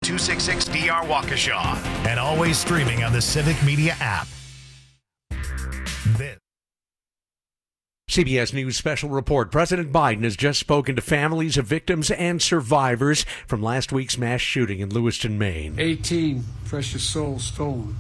888-266-DR Waukesha. And always streaming on the Civic Media app. This CBS News special report. President Biden has just spoken to families of victims and survivors from last week's mass shooting in Lewiston, Maine. 18 precious souls stolen.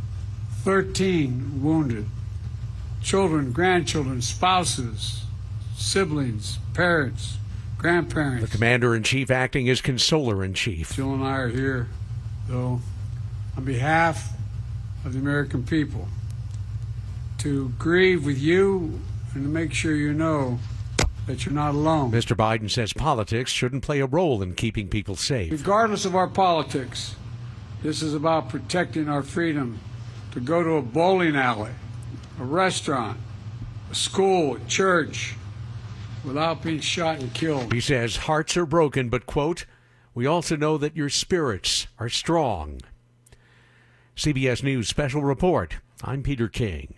13 wounded. Children, grandchildren, spouses, siblings, parents, grandparents. The commander-in-chief acting as consoler-in-chief. Jill and I are here, though, on behalf of the American people, to grieve with you and to make sure you know that you're not alone. Mr. Biden says politics shouldn't play a role in keeping people safe. Regardless of our politics, this is about protecting our freedom to go to a bowling alley, a restaurant, a school, a church, without being shot and killed. He says hearts are broken, but, quote, we also know that your spirits are strong. CBS News Special Report. I'm Peter King.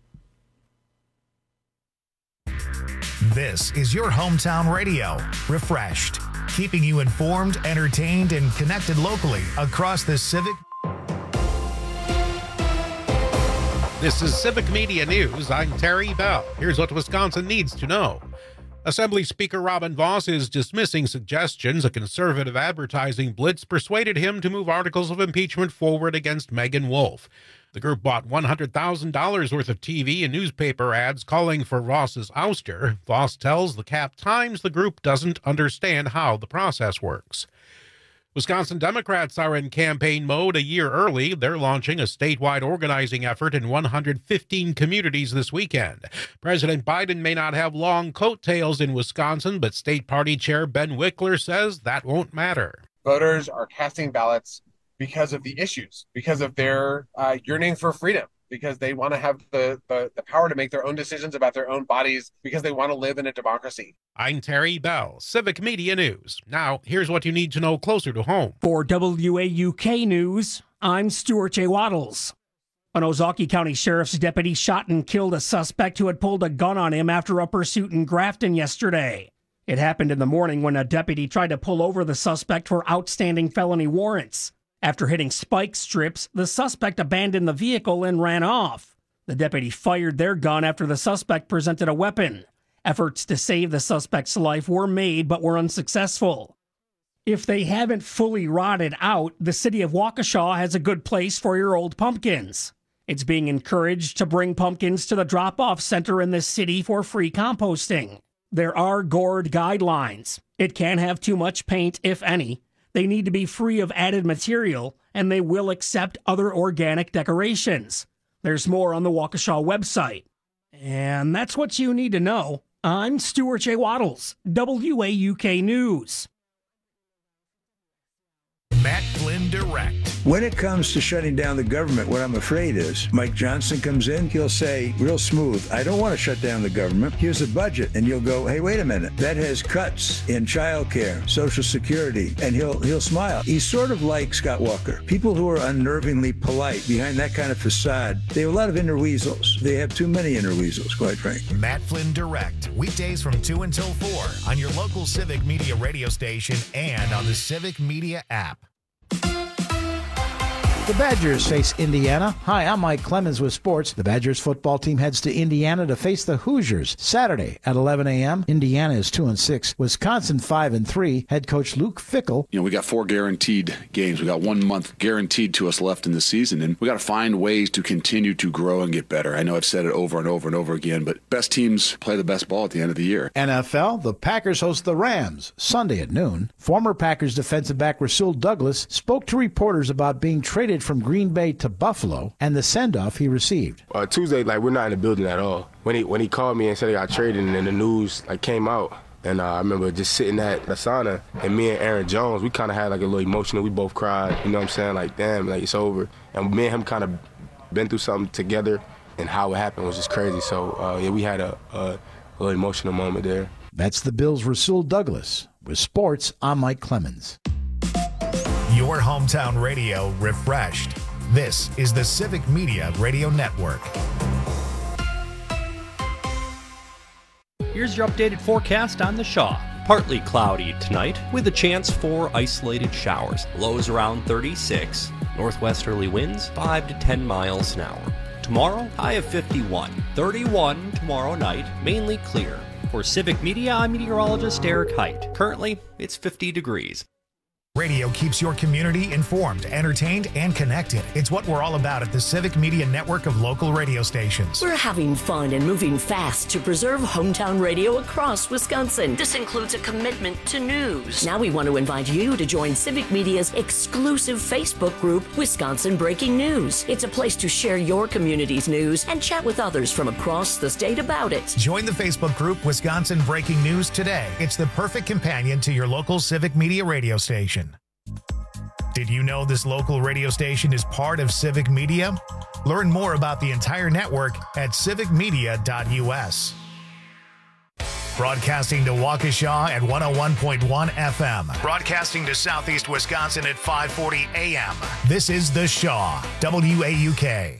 This is your hometown radio, Refreshed, keeping you informed, entertained, and connected locally across the Civic. This is Civic Media News. I'm Terry Bell. Here's what Wisconsin needs to know. Assembly Speaker Robin Vos is dismissing suggestions a conservative advertising blitz persuaded him to move articles of impeachment forward against Megan Wolfe. The group bought $100,000 worth of TV and newspaper ads calling for Vos's ouster. Vos tells the Cap Times the group doesn't understand how the process works. Wisconsin Democrats are in campaign mode a year early. They're launching a statewide organizing effort in 115 communities this weekend. President Biden may not have long coattails in Wisconsin, but State Party Chair Ben Wickler says that won't matter. Voters are casting ballots because of the issues, because of their yearning for freedom, because they want to have the power to make their own decisions about their own bodies, because they want to live in a democracy. I'm Terry Bell, Civic Media News. Now, here's what you need to know closer to home. For WAUK News, I'm Stuart J. Waddles. An Ozaukee County Sheriff's deputy shot and killed a suspect who had pulled a gun on him after a pursuit in Grafton yesterday. It happened in the morning when a deputy tried to pull over the suspect for outstanding felony warrants. After hitting spike strips, the suspect abandoned the vehicle and ran off. The deputy fired their gun after the suspect presented a weapon. Efforts to save the suspect's life were made but were unsuccessful. If they haven't fully rotted out, the city of Waukesha has a good place for your old pumpkins. It's being encouraged to bring pumpkins to the drop-off center in the city for free composting. There are gourd guidelines. It can't have too much paint, if any. They need to be free of added material, and they will accept other organic decorations. There's more on the Waukesha website. And that's what you need to know. I'm Stuart J. Waddles, WAUK News. Matt Flynn Direct. When it comes to shutting down the government, what I'm afraid is Mike Johnson comes in, he'll say real smooth, I don't want to shut down the government. Here's the budget. And you'll go, hey, wait a minute. That has cuts in childcare, Social Security, and he'll smile. He's sort of like Scott Walker. People who are unnervingly polite behind that kind of facade, they have a lot of inner weasels. They have too many inner weasels, quite frankly. Matt Flynn Direct, weekdays from 2 until 4 on your local Civic Media radio station and on the Civic Media app. The Badgers face Indiana. Hi, I'm Mike Clemens with sports. The Badgers football team heads to Indiana to face the Hoosiers Saturday at 11 a.m. Indiana is 2-6. Wisconsin 5-3. Head coach Luke Fickell. We got 4 guaranteed games. We got 1 month guaranteed to us left in the season, and we got to find ways to continue to grow and get better. I know I've said it over and over and over again, but best teams play the best ball at the end of the year. NFL, the Packers host the Rams Sunday at noon. Former Packers defensive back Rasul Douglas spoke to reporters about being traded from Green Bay to Buffalo and the send-off he received. Tuesday, we're not in the building at all. When he called me and said he got traded, and then the news came out, and I remember just sitting at the sauna, and me and Aaron Jones, we kind of had a little emotional. We both cried, you know what I'm saying? Damn, it's over. And me and him kind of been through something together, and how it happened was just crazy. So, we had a little emotional moment there. That's the Bills' Rasul Douglas. With sports, I'm Mike Clemens. Your hometown radio refreshed. This is the Civic Media Radio Network. Here's your updated forecast on the Shaw. Partly cloudy tonight with a chance for isolated showers. Lows around 36. Northwesterly winds 5 to 10 miles an hour. Tomorrow, high of 51. 31 tomorrow night, mainly clear. For Civic Media, I'm meteorologist Eric Height. Currently, it's 50 degrees. Radio keeps your community informed, entertained, and connected. It's what we're all about at the Civic Media network of local radio stations. We're having fun and moving fast to preserve hometown radio across Wisconsin. This includes a commitment to news. Now we want to invite you to join Civic Media's exclusive Facebook group, Wisconsin Breaking News. It's a place to share your community's news and chat with others from across the state about it. Join the Facebook group Wisconsin Breaking News today. It's the perfect companion to your local Civic Media radio station. Did you know this local radio station is part of Civic Media? Learn more about the entire network at civicmedia.us. Broadcasting to Waukesha at 101.1 FM. Broadcasting to Southeast Wisconsin at 540 AM. This is The Shaw, WAUK.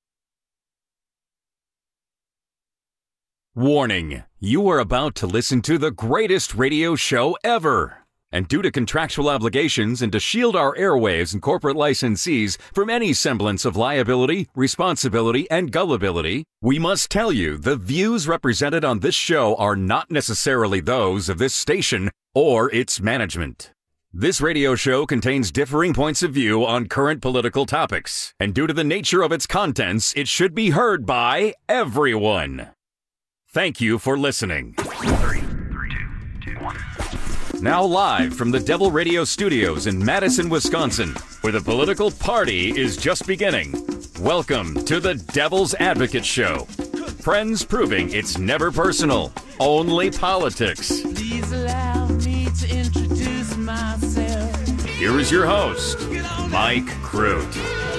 Warning, you are about to listen to the greatest radio show ever. And due to contractual obligations and to shield our airwaves and corporate licensees from any semblance of liability, responsibility, and gullibility, we must tell you the views represented on this show are not necessarily those of this station or its management. This radio show contains differing points of view on current political topics, and due to the nature of its contents, it should be heard by everyone. Thank you for listening. 3, 2, 1. Now live from the Devil Radio Studios in Madison, Wisconsin, where the political party is just beginning. Welcome to the Devil's Advocate Show. Friends proving it's never personal, only politics. Please allow me to introduce myself. Here is your host, Mike Crute.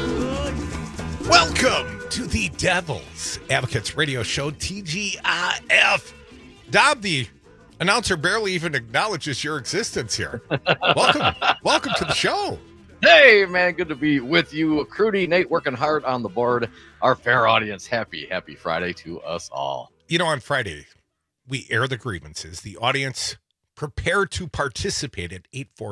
Welcome to the Devil's Advocates Radio Show, TGIF. Dob, the announcer, barely even acknowledges your existence here. Welcome to the show. Hey, man, good to be with you. Crudy, Nate, working hard on the board. Our fair audience, happy Friday to us all. You know, on Friday, we air the grievances. The audience prepare to participate at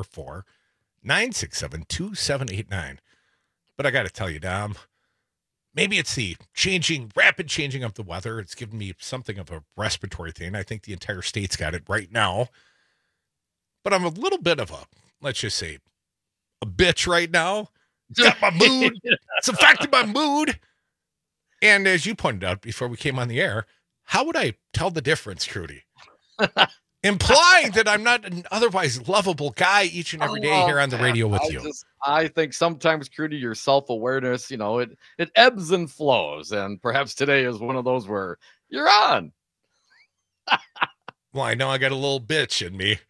844-967-2789. But I got to tell you, Dom, maybe it's the rapid changing of the weather. It's given me something of a respiratory thing. I think the entire state's got it right now. But I'm a little bit of let's just say, a bitch right now. It's got my mood. It's affected my mood. And as you pointed out before we came on the air, how would I tell the difference, Trudy? Implying that I'm not an otherwise lovable guy each and every day here on the radio with you. I think sometimes, Crudy, your self-awareness, it ebbs and flows. And perhaps today is one of those where you're on. Well, I know I got a little bitch in me.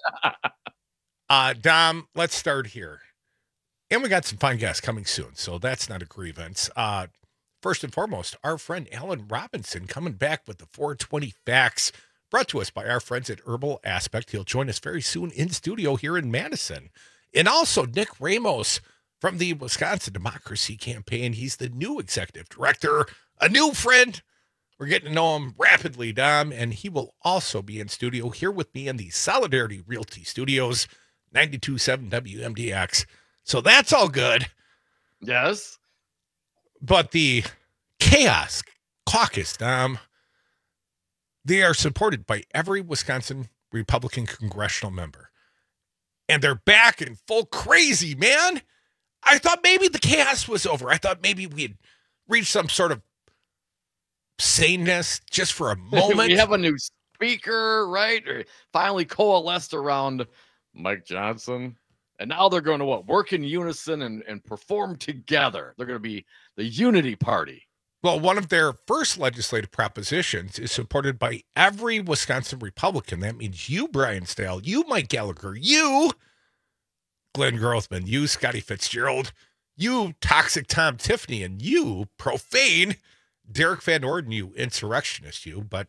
Dom, let's start here. And we got some fine guests coming soon, so that's not a grievance. First and foremost, our friend Alan Robinson coming back with the 420 Facts, brought to us by our friends at Herbal Aspect. He'll join us very soon in studio here in Madison. And also Nick Ramos from the Wisconsin Democracy Campaign. He's the new executive director, a new friend. We're getting to know him rapidly, Dom, and he will also be in studio here with me in the Solidarity Realty Studios, 92.7 WMDX. So that's all good. Yes. But the Chaos Caucus, Dom, they are supported by every Wisconsin Republican congressional member. And they're back in full crazy, man. I thought maybe the chaos was over. I thought maybe we had reached some sort of saneness just for a moment. We have a new speaker, right? Or finally coalesced around Mike Johnson. And now they're going to work in unison and perform together. They're going to be the unity party. Well, one of their first legislative propositions is supported by every Wisconsin Republican. That means you, Brian Stahel, you, Mike Gallagher, you, Glenn Grothman, you, Scotty Fitzgerald, you, Toxic Tom Tiffany, and you, Profane, Derek Van Orden, you, Insurrectionist, you. But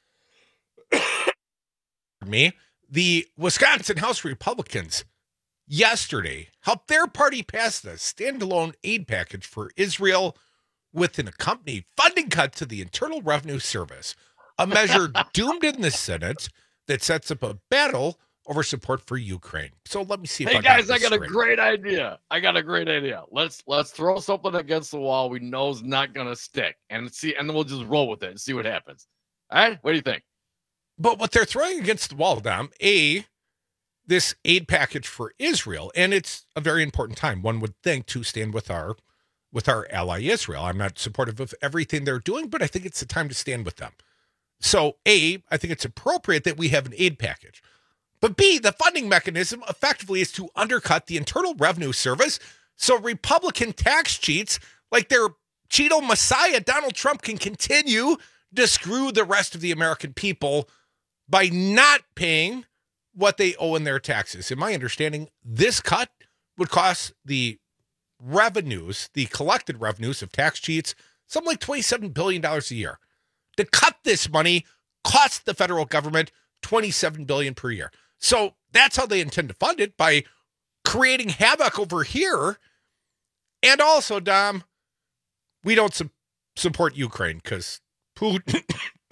me, the Wisconsin House Republicans yesterday helped their party pass the standalone aid package for Israel with an accompanying funding cut to the Internal Revenue Service, a measure doomed in the Senate, that sets up a battle over support for Ukraine. So let me see if Hey I guys, got I this got a straight. great idea. Let's throw something against the wall we know is not gonna stick, and then we'll just roll with it and see what happens. All right, what do you think? But what they're throwing against the wall, Dom, this aid package for Israel, and it's a very important time, one would think, to stand with our ally Israel. I'm not supportive of everything they're doing, but I think it's the time to stand with them. So I think it's appropriate that we have an aid package. But B, the funding mechanism effectively is to undercut the Internal Revenue Service so Republican tax cheats like their Cheeto Messiah, Donald Trump, can continue to screw the rest of the American people by not paying what they owe in their taxes. In my understanding, this cut would cost the revenues, the collected revenues of tax cheats, something like $27 billion a year. To cut this money costs the federal government $27 billion per year. So that's how they intend to fund it, by creating havoc over here. And also, Dom, we don't support Ukraine because Putin.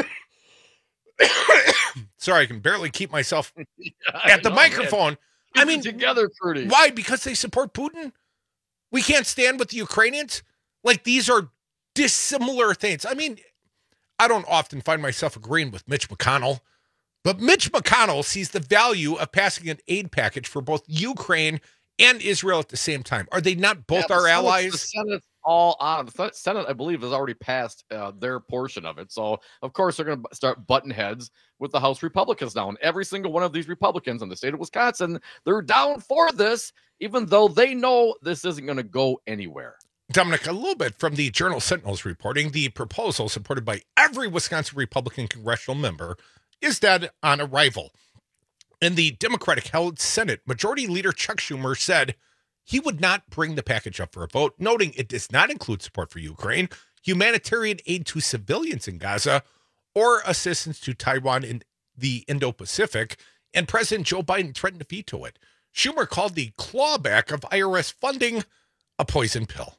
Sorry, I can barely keep myself at the microphone. I mean, together, Trudy. Why? Because they support Putin? We can't stand with the Ukrainians? Like, these are dissimilar things. I mean, I don't often find myself agreeing with Mitch McConnell, but Mitch McConnell sees the value of passing an aid package for both Ukraine and Israel at the same time. Are they not both our allies? The Senate's all on. The Senate, I believe, has already passed their portion of it. So, of course, they're going to start butting heads with the House Republicans now. And every single one of these Republicans in the state of Wisconsin, they're down for this, even though they know this isn't going to go anywhere. Dominic, a little bit from the Journal Sentinel's reporting, the proposal supported by every Wisconsin Republican congressional member is dead on arrival. In the Democratic-held Senate, Majority Leader Chuck Schumer said he would not bring the package up for a vote, noting it does not include support for Ukraine, humanitarian aid to civilians in Gaza, or assistance to Taiwan in the Indo-Pacific, and President Joe Biden threatened to veto it. Schumer called the clawback of IRS funding a poison pill.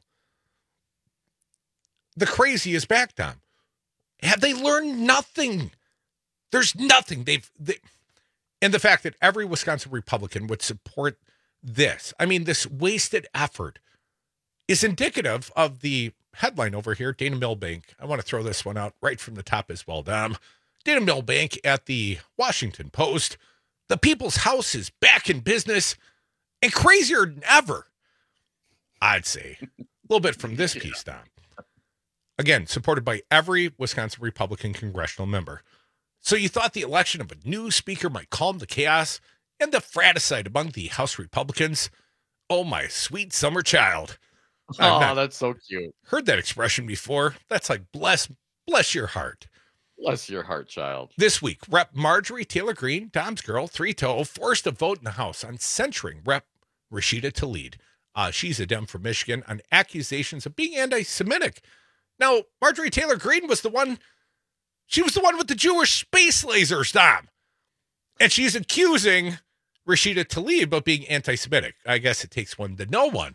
The crazy is back, Dom. Have they learned nothing? There's nothing. And the fact that every Wisconsin Republican would support this, I mean, this wasted effort is indicative of the headline over here, Dana Milbank. I want to throw this one out right from the top as well, Dom. Dana Milbank at the Washington Post. The People's House is back in business and crazier than ever, I'd say. A little bit from this piece, Dom. Again, supported by every Wisconsin Republican congressional member. So you thought the election of a new speaker might calm the chaos and the fratricide among the House Republicans? Oh, my sweet summer child. Oh, that's so cute. Heard that expression before. That's like, bless your heart. Bless your heart, child. This week, Rep. Marjorie Taylor Greene, Dom's girl, 3-0, forced a vote in the House on censuring Rep. Rashida Tlaib. She's a Dem from Michigan, on accusations of being anti-Semitic. Now, Marjorie Taylor Greene was the one with the Jewish space lasers, Dom. And she's accusing Rashida Tlaib of being anti-Semitic. I guess it takes one to know one.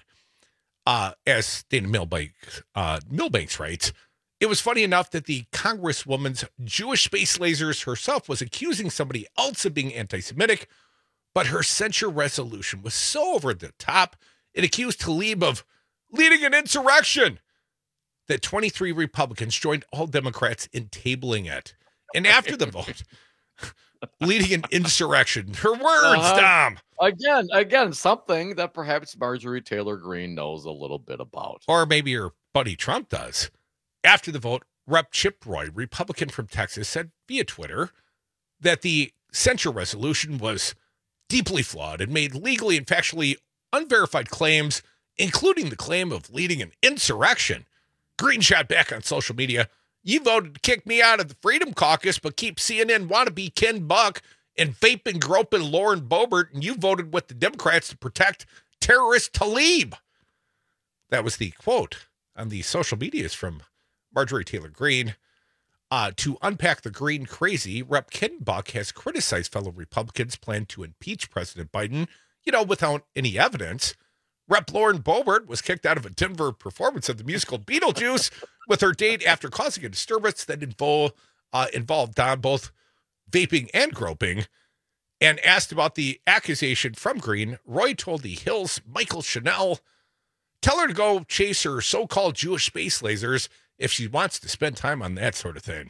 As Dana Milbanks writes, it was funny enough that the Congresswoman's Jewish space lasers herself was accusing somebody else of being anti-Semitic, but her censure resolution was so over the top, it accused Tlaib of leading an insurrection, that 23 Republicans joined all Democrats in tabling it. And after the vote, leading an insurrection. Her words, Dom. Again, something that perhaps Marjorie Taylor Greene knows a little bit about. Or maybe her buddy Trump does. After the vote, Rep. Chip Roy, Republican from Texas, said via Twitter that the censure resolution was deeply flawed and made legally and factually unverified claims, including the claim of leading an insurrection. Greene shot back on social media. You voted to kick me out of the Freedom Caucus, but keep CNN wannabe Ken Buck and vaping, groping Lauren Boebert, and you voted with the Democrats to protect terrorist Tlaib. That was the quote on the social medias from Marjorie Taylor Greene. To unpack the Greene crazy, Rep. Ken Buck has criticized fellow Republicans' plan to impeach President Biden, without any evidence. Rep. Lauren Boebert was kicked out of a Denver performance of the musical Beetlejuice with her date after causing a disturbance that involved both vaping and groping. And asked about the accusation from Green, Roy told the Hill's Michael Chanel, tell her to go chase her so-called Jewish space lasers if she wants to spend time on that sort of thing.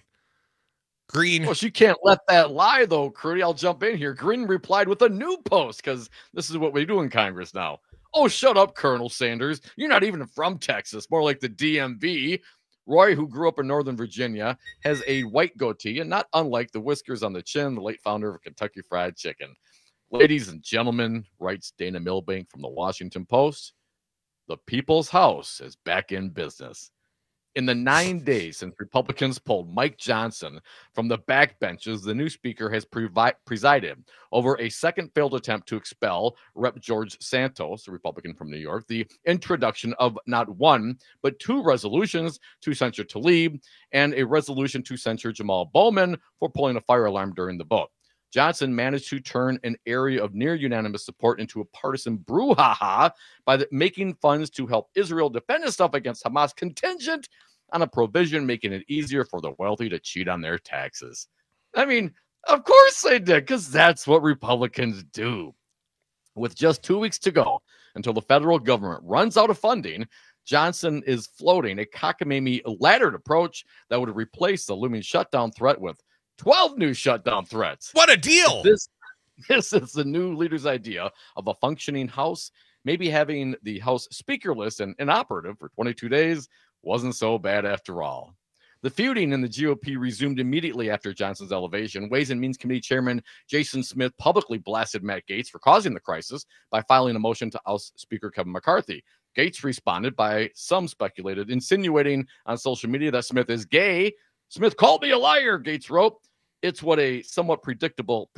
Green. Well, she can't let that lie, though, Crudy. I'll jump in here. Green replied with a new post, because this is what we do in Congress now. Oh, shut up, Colonel Sanders. You're not even from Texas, more like the DMV. Roy, who grew up in Northern Virginia, has a white goatee, and not unlike the whiskers on the chin, the late founder of Kentucky Fried Chicken. Ladies and gentlemen, writes Dana Milbank from the Washington Post, the People's House is back in business. In the 9 days since Republicans pulled Mike Johnson from the backbenches, the new speaker has presided over a second failed attempt to expel Rep. George Santos, a Republican from New York, the introduction of not one, but two resolutions to censure Tlaib, and a resolution to censure Jamal Bowman for pulling a fire alarm during the vote. Johnson managed to turn an area of near unanimous support into a partisan brouhaha by making funds to help Israel defend itself against Hamas contingent on a provision making it easier for the wealthy to cheat on their taxes. I mean, of course they did, because that's what Republicans do. With just 2 weeks to go until the federal government runs out of funding, Johnson is floating a cockamamie laddered approach that would replace the looming shutdown threat with 12 new shutdown threats. What a deal! This is the new leader's idea of a functioning House. Maybe having the House speakerless and inoperative for 22 days wasn't so bad after all. The feuding in the GOP resumed immediately after Johnson's elevation. Ways and Means Committee Chairman Jason Smith publicly blasted Matt Gaetz for causing the crisis by filing a motion to oust Speaker Kevin McCarthy. Gaetz responded by, some speculated, insinuating on social media that Smith is gay. Smith called me a liar, Gaetz wrote. It is a somewhat predictable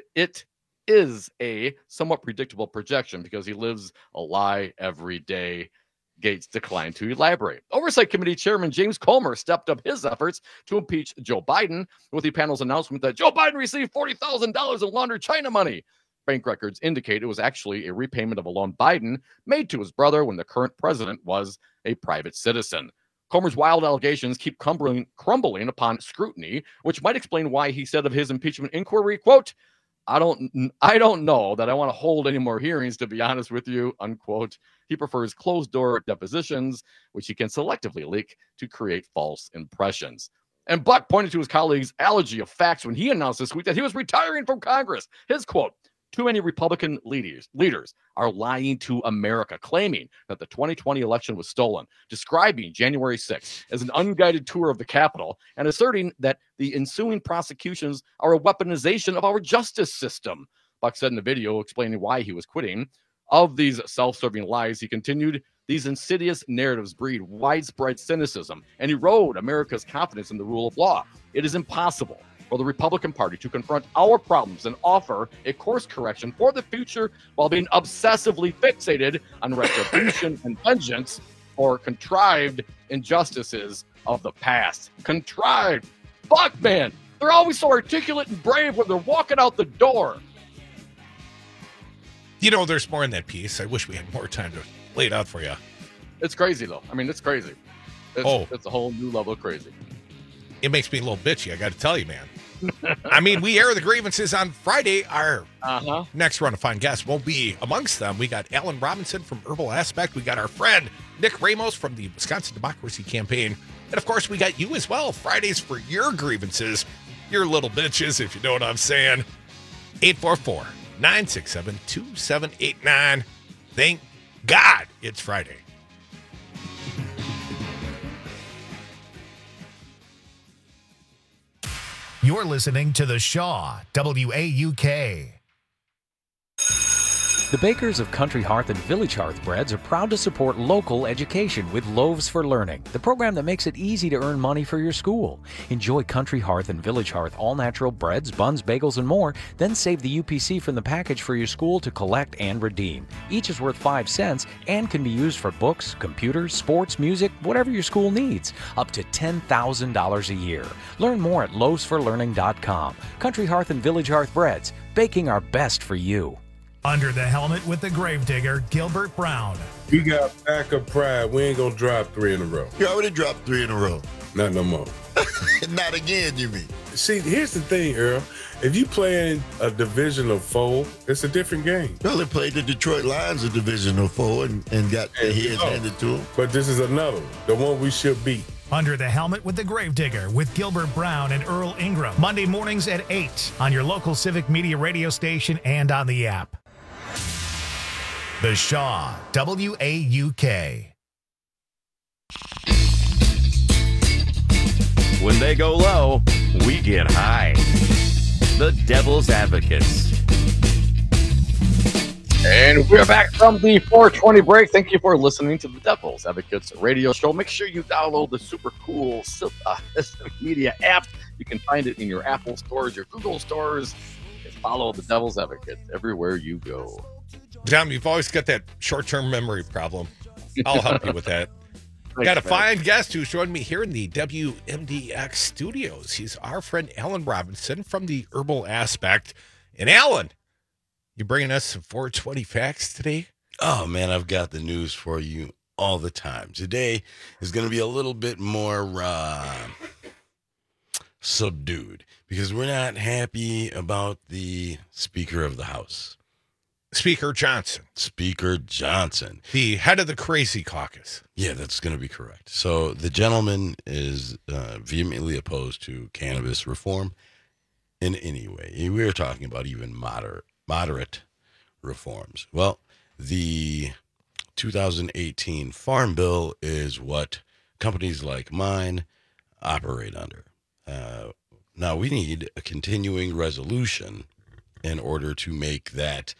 projection because he lives a lie every day. Gaetz declined to elaborate. Oversight Committee Chairman James Comer stepped up his efforts to impeach Joe Biden with the panel's announcement that Joe Biden received $40,000 in laundered China money. Bank records indicate it was actually a repayment of a loan Biden made to his brother when the current president was a private citizen. Comer's wild allegations keep crumbling upon scrutiny, which might explain why he said of his impeachment inquiry, quote, I don't know that I want to hold any more hearings, to be honest with you, unquote. He prefers closed-door depositions, which he can selectively leak to create false impressions. And Buck pointed to his colleague's allergy of facts when he announced this week that he was retiring from Congress. His quote, too many Republican leaders are lying to America, claiming that the 2020 election was stolen, describing January 6th as an unguided tour of the Capitol, and asserting that the ensuing prosecutions are a weaponization of our justice system. Buck said in the video explaining why he was quitting. Of these self-serving lies, he continued, these insidious narratives breed widespread cynicism and erode America's confidence in the rule of law. It is impossible for the Republican Party to confront our problems and offer a course correction for the future while being obsessively fixated on retribution and vengeance for contrived injustices of the past. Contrived. Fuck, man. They're always so articulate and brave when they're walking out the door. You know, there's more in that piece. I wish we had more time to lay it out for you. It's crazy, though. I mean, it's crazy. It's a whole new level of crazy. It makes me a little bitchy, I got to tell you, man. I mean, we air the grievances on Friday. Our next run of fine guests won't be amongst them. We got Alan Robinson from Herbal Aspect. We got our friend Nick Ramos from the Wisconsin Democracy Campaign. And, of course, we got you as well. Fridays for your grievances, your little bitches, if you know what I'm saying. 844-967-2789. Thank God it's Friday. You're listening to The Shaw, WAUK. The bakers of Country Hearth and Village Hearth Breads are proud to support local education with Loaves for Learning, the program that makes it easy to earn money for your school. Enjoy Country Hearth and Village Hearth all-natural breads, buns, bagels, and more, then save the UPC from the package for your school to collect and redeem. Each is worth 5 cents and can be used for books, computers, sports, music, whatever your school needs, up to $10,000 a year. Learn more at loavesforlearning.com. Country Hearth and Village Hearth Breads, baking our best for you. Under the helmet with the gravedigger, Gilbert Brown. We got backup pride. We ain't going to drop 3 in a row. You already dropped 3 in a row. Not no more. Not again, you mean? See, here's the thing, Earl. If you play in a Division of 4, it's a different game. Well, they played the Detroit Lions of Division of 4 and got their heads handed to them. But this is another one, the one we should beat. Under the Helmet with the Gravedigger with Gilbert Brown and Earl Ingram. Monday mornings at 8 on your local Civic Media radio station and on the app. The Shaw, WAUK. When they go low, we get high. The Devil's Advocates. And we're back from the 420 break. Thank you for listening to the Devil's Advocates radio show. Make sure you download the super cool Civic Media app. You can find it in your Apple stores, your Google stores. And follow the Devil's Advocates everywhere you go. Tom, you've always got that short-term memory problem. I'll help you with that. Got a fine guest who's joined me here in the WMDX studios. He's our friend Alan Robinson from the Herbal Aspect. And Alan, you bringing us some 420 facts today? Oh, man, I've got the news for you all the time. Today is going to be a little bit more subdued because we're not happy about the Speaker of the House. Speaker Johnson. Speaker Johnson. The head of the Crazy Caucus. Yeah, that's going to be correct. So the gentleman is vehemently opposed to cannabis reform in any way. We were talking about even moderate reforms. Well, the 2018 Farm Bill is what companies like mine operate under. Now, we need a continuing resolution in order to make that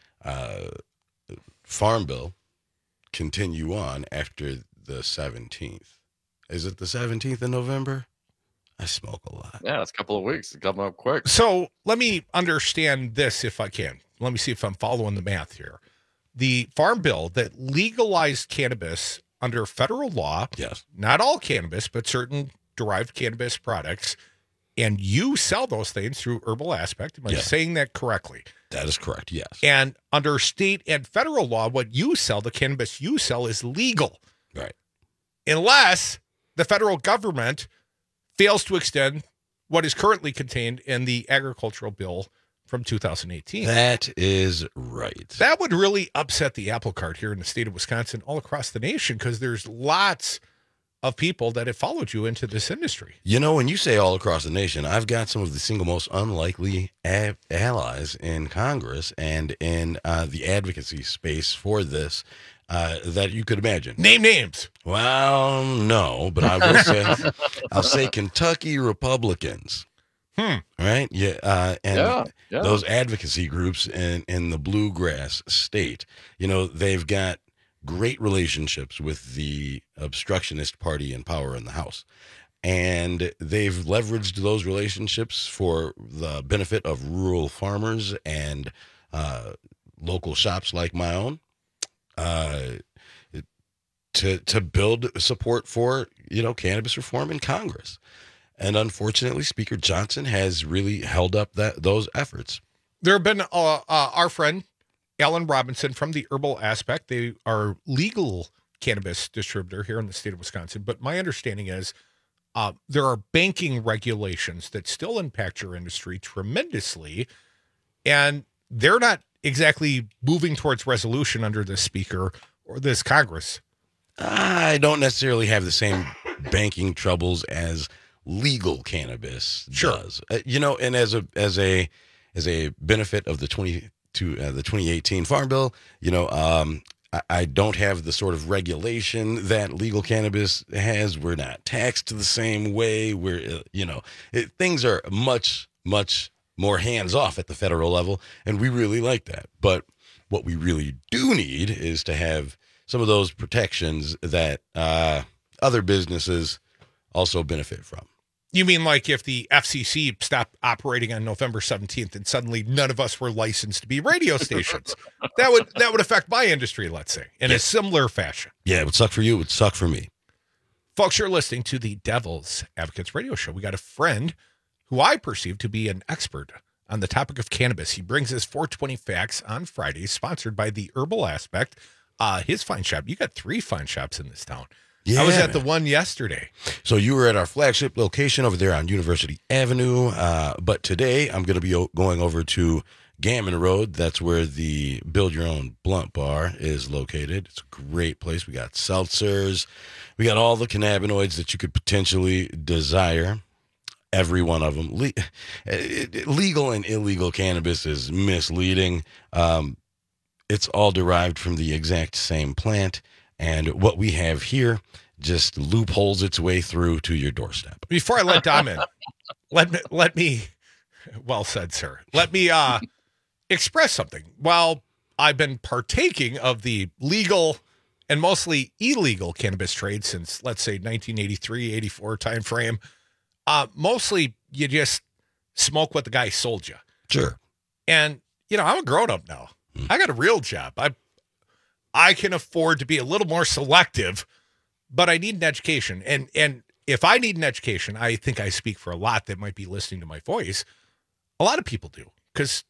Farm Bill continue on after the 17th. Is it the 17th of November? I smoke a lot. Yeah, it's a couple of weeks. It's coming up quick. So let me understand this if I can. Let me see if I'm following the math here. The Farm Bill that legalized cannabis under federal law, yes, not all cannabis, but certain derived cannabis products, and you sell those things through Herbal Aspect. Am I saying that correctly? That is correct, yes. And under state and federal law, what you sell, the cannabis you sell, is legal. Right. Unless the federal government fails to extend what is currently contained in the agricultural bill from 2018. That is right. That would really upset the apple cart here in the state of Wisconsin, all across the nation, because there's lots of people that have followed you into this industry. You know, when you say all across the nation, I've got some of the single most unlikely allies in Congress and in the advocacy space for this that you could imagine. Name names. Well, no, but I will say, I'll say Kentucky Republicans. Right? Yeah. And those advocacy groups in the bluegrass state, you know, they've got great relationships with the obstructionist party in power in the House. And they've leveraged those relationships for the benefit of rural farmers and local shops like my own to build support for, you know, cannabis reform in Congress. And unfortunately, Speaker Johnson has really held up those efforts. There have been our friend Alan Robinson from the Herbal Aspect. They are legal cannabis distributor here in the state of Wisconsin. But my understanding is there are banking regulations that still impact your industry tremendously. And they're not exactly moving towards resolution under this speaker or this Congress. I don't necessarily have the same banking troubles as legal cannabis does. You know, and as a benefit of the 2018 Farm Bill, you know, I don't have the sort of regulation that legal cannabis has. We're not taxed the same way. We're, you know, things are much, much more hands off at the federal level, and we really like that. But what we really do need is to have some of those protections that other businesses also benefit from. You mean like if the FCC stopped operating on November 17th and suddenly none of us were licensed to be radio stations? that would affect my industry, let's say, in a similar fashion. Yeah, it would suck for you. It would suck for me. Folks, you're listening to the Devil's Advocates radio show. We got a friend who I perceive to be an expert on the topic of cannabis. He brings his 420 facts on Fridays, sponsored by the Herbal Aspect. His fine shop. You got 3 fine shops in this town. Yeah, I was at the one yesterday. So you were at our flagship location over there on University Avenue. But today I'm going to be going over to Gammon Road. That's where the Build Your Own Blunt Bar is located. It's a great place. We got seltzers. We got all the cannabinoids that you could potentially desire. Every one of them. Legal and illegal cannabis is misleading. It's all derived from the exact same plant. And what we have here just loopholes its way through to your doorstep. Before I let Dom in, let me, well said, sir. Let me express something. While I've been partaking of the legal and mostly illegal cannabis trade since, let's say, 1983, 84 timeframe, mostly you just smoke what the guy sold you. Sure. And, I'm a grown-up now. I got a real job. I can afford to be a little more selective, but I need an education. And if I need an education, I think I speak for a lot that might be listening to my voice. A lot of people do. Because,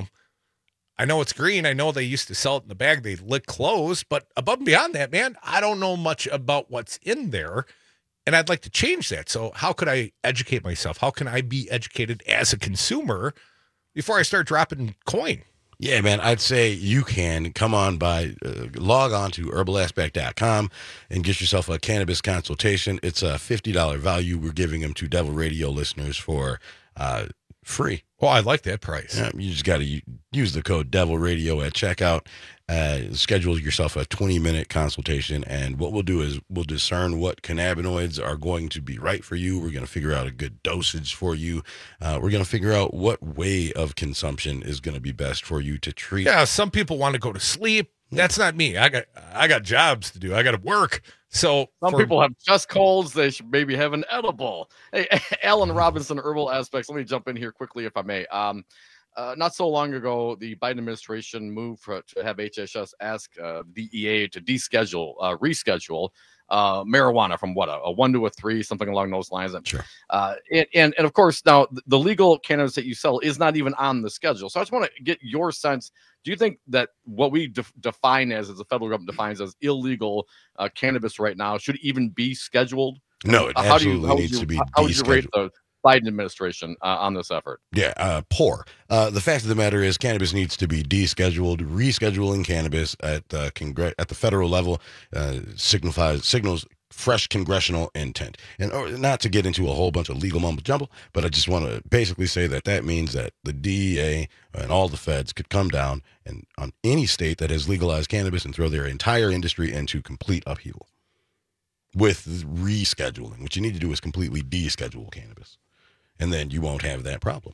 I know it's green. I know they used to sell it in the bag. They lick clothes. But above and beyond that, man, I don't know much about what's in there. And I'd like to change that. So how could I educate myself? How can I be educated as a consumer before I start dropping coin? Yeah, man, I'd say you can come on by, log on to herbalaspect.com and get yourself a cannabis consultation. It's a $50 value. We're giving them to Devil Radio listeners for free. Well, I like that price. Yeah, you just got to use the code Devil Radio at checkout. Schedule yourself a 20-minute consultation, and what we'll do is we'll discern what cannabinoids are going to be right for you. We're going to figure out a good dosage for you. We're going to figure out what way of consumption is going to be best for you to treat. Yeah, some people want to go to sleep. That's not me. I got jobs to do. I got to work. So some people have chest colds. They should maybe have an edible. Hey, Alan Robinson, Herbal Aspects. Let me jump in here quickly, if I may. Not so long ago, the Biden administration moved to have HHS ask DEA to reschedule marijuana from a 1 to a 3, something along those lines. Sure. And of course, now the legal cannabis that you sell is not even on the schedule. So I just want to get your sense. Do you think that what we define as the federal government defines as illegal cannabis right now should even be scheduled? No, it absolutely needs to be How would you rate the Biden administration on this effort? Yeah, poor. The fact of the matter is cannabis needs to be descheduled. Rescheduling cannabis at the federal level signals fresh congressional intent. And not to get into a whole bunch of legal mumbo jumbo, but I just want to basically say that means that the DEA and all the feds could come down and on any state that has legalized cannabis and throw their entire industry into complete upheaval with rescheduling. What you need to do is completely deschedule cannabis, and then you won't have that problem.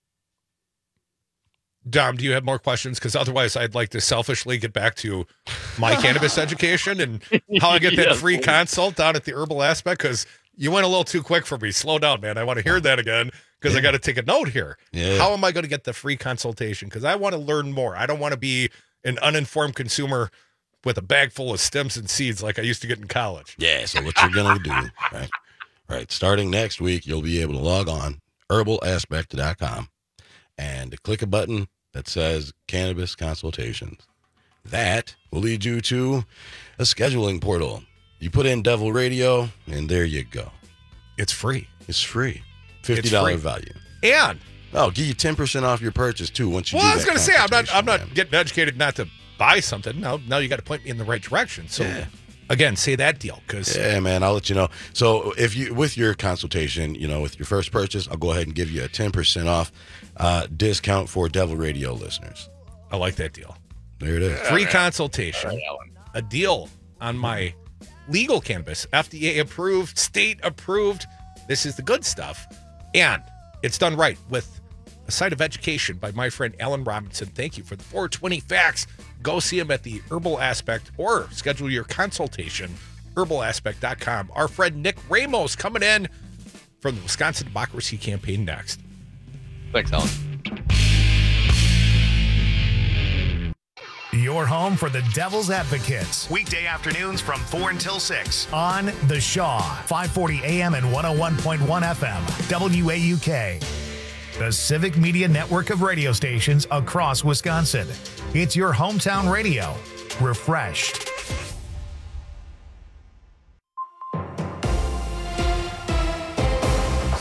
Dom, do you have more questions? Because otherwise I'd like to selfishly get back to my cannabis education and how I get that free consult down at the Herbal Aspect, because you went a little too quick for me. Slow down, man. I want to hear that again because I got to take a note here. Yeah. How am I going to get the free consultation? Because I want to learn more. I don't want to be an uninformed consumer with a bag full of stems and seeds like I used to get in college. Yeah, so what you're going to do, right, starting next week, you'll be able to log on, herbalaspect.com, and click a button that says Cannabis Consultations. That will lead you to a scheduling portal. You put in Devil Radio, and there you go. It's free. It's free. $50 value. And I'll give you 10% off your purchase, too, once you do that. Well, I was going to say, I'm not man. getting educated not to buy something. Now you got to point me in the right direction. So, again, say that deal. Yeah, man, I'll let you know. So if you, with your consultation, with your first purchase, I'll go ahead and give you a 10% off discount for Devil Radio listeners. I like that deal. There it is. Free consultation. A deal on my legal cannabis, FDA approved, state approved. This is the good stuff. And it's done right with a site of education by my friend Alan Robinson. Thank you for the 420 facts. Go see him at the Herbal Aspect or schedule your consultation, herbalaspect.com. Our friend Nick Ramos coming in from the Wisconsin Democracy Campaign next. Thanks, Alan. Your home for the Devil's Advocates. Weekday afternoons from 4 until 6 on The Shaw, 540 AM and 101.1 FM, WAUK. The Civic Media network of radio stations across Wisconsin. It's your hometown radio. Refreshed.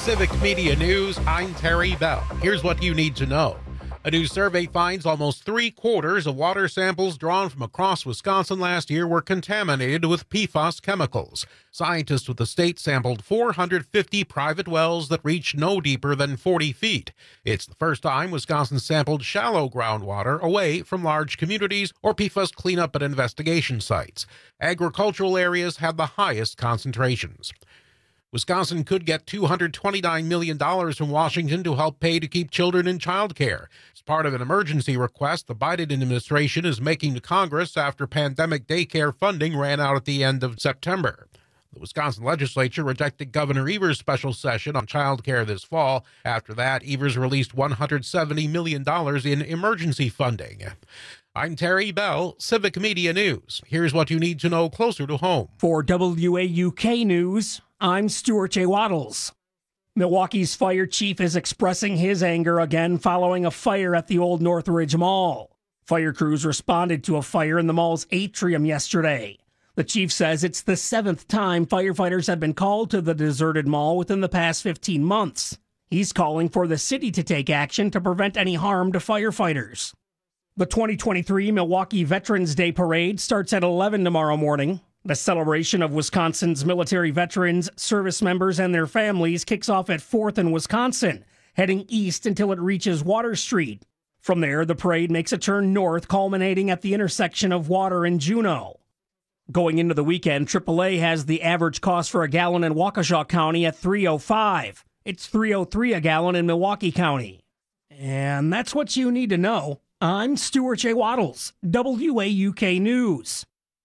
Civic Media News, I'm Terry Bell. Here's what you need to know. A new survey finds almost 3/4 of water samples drawn from across Wisconsin last year were contaminated with PFAS chemicals. Scientists with the state sampled 450 private wells that reached no deeper than 40 feet. It's the first time Wisconsin sampled shallow groundwater away from large communities or PFAS cleanup and investigation sites. Agricultural areas had the highest concentrations. Wisconsin could get $229 million from Washington to help pay to keep children in child care. It's part of an emergency request the Biden administration is making to Congress after pandemic daycare funding ran out at the end of September. The Wisconsin legislature rejected Governor Evers' special session on child care this fall. After that, Evers released $170 million in emergency funding. I'm Terry Bell, Civic Media News. Here's what you need to know closer to home. For WAUK News, I'm Stuart J. Waddles. Milwaukee's fire chief is expressing his anger again following a fire at the Old Northridge Mall. Fire crews responded to a fire in the mall's atrium yesterday. The chief says it's the 7th time firefighters have been called to the deserted mall within the past 15 months. He's calling for the city to take action to prevent any harm to firefighters. The 2023 Milwaukee Veterans Day Parade starts at 11 tomorrow morning. The celebration of Wisconsin's military veterans, service members, and their families kicks off at 4th in Wisconsin, heading east until it reaches Water Street. From there, the parade makes a turn north, culminating at the intersection of Water and Juneau. Going into the weekend, AAA has the average cost for a gallon in Waukesha County at $3.05. It's $3.03 a gallon in Milwaukee County. And that's what you need to know. I'm Stuart J. Waddles, WAUK News.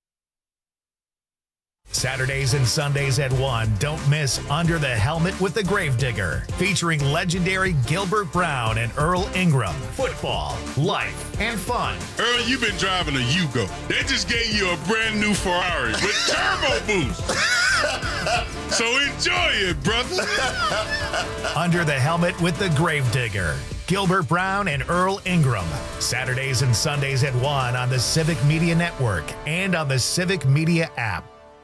Saturdays and Sundays at 1, don't miss Under the Helmet with the Gravedigger, featuring legendary Gilbert Brown and Earl Ingram. Football, life, and fun. Earl, you've been driving a Yugo. They just gave you a brand new Ferrari with turbo boost. So enjoy it, brother. Under the Helmet with the Gravedigger. Gilbert Brown and Earl Ingram. Saturdays and Sundays at 1 on the Civic Media Network and on the Civic Media app.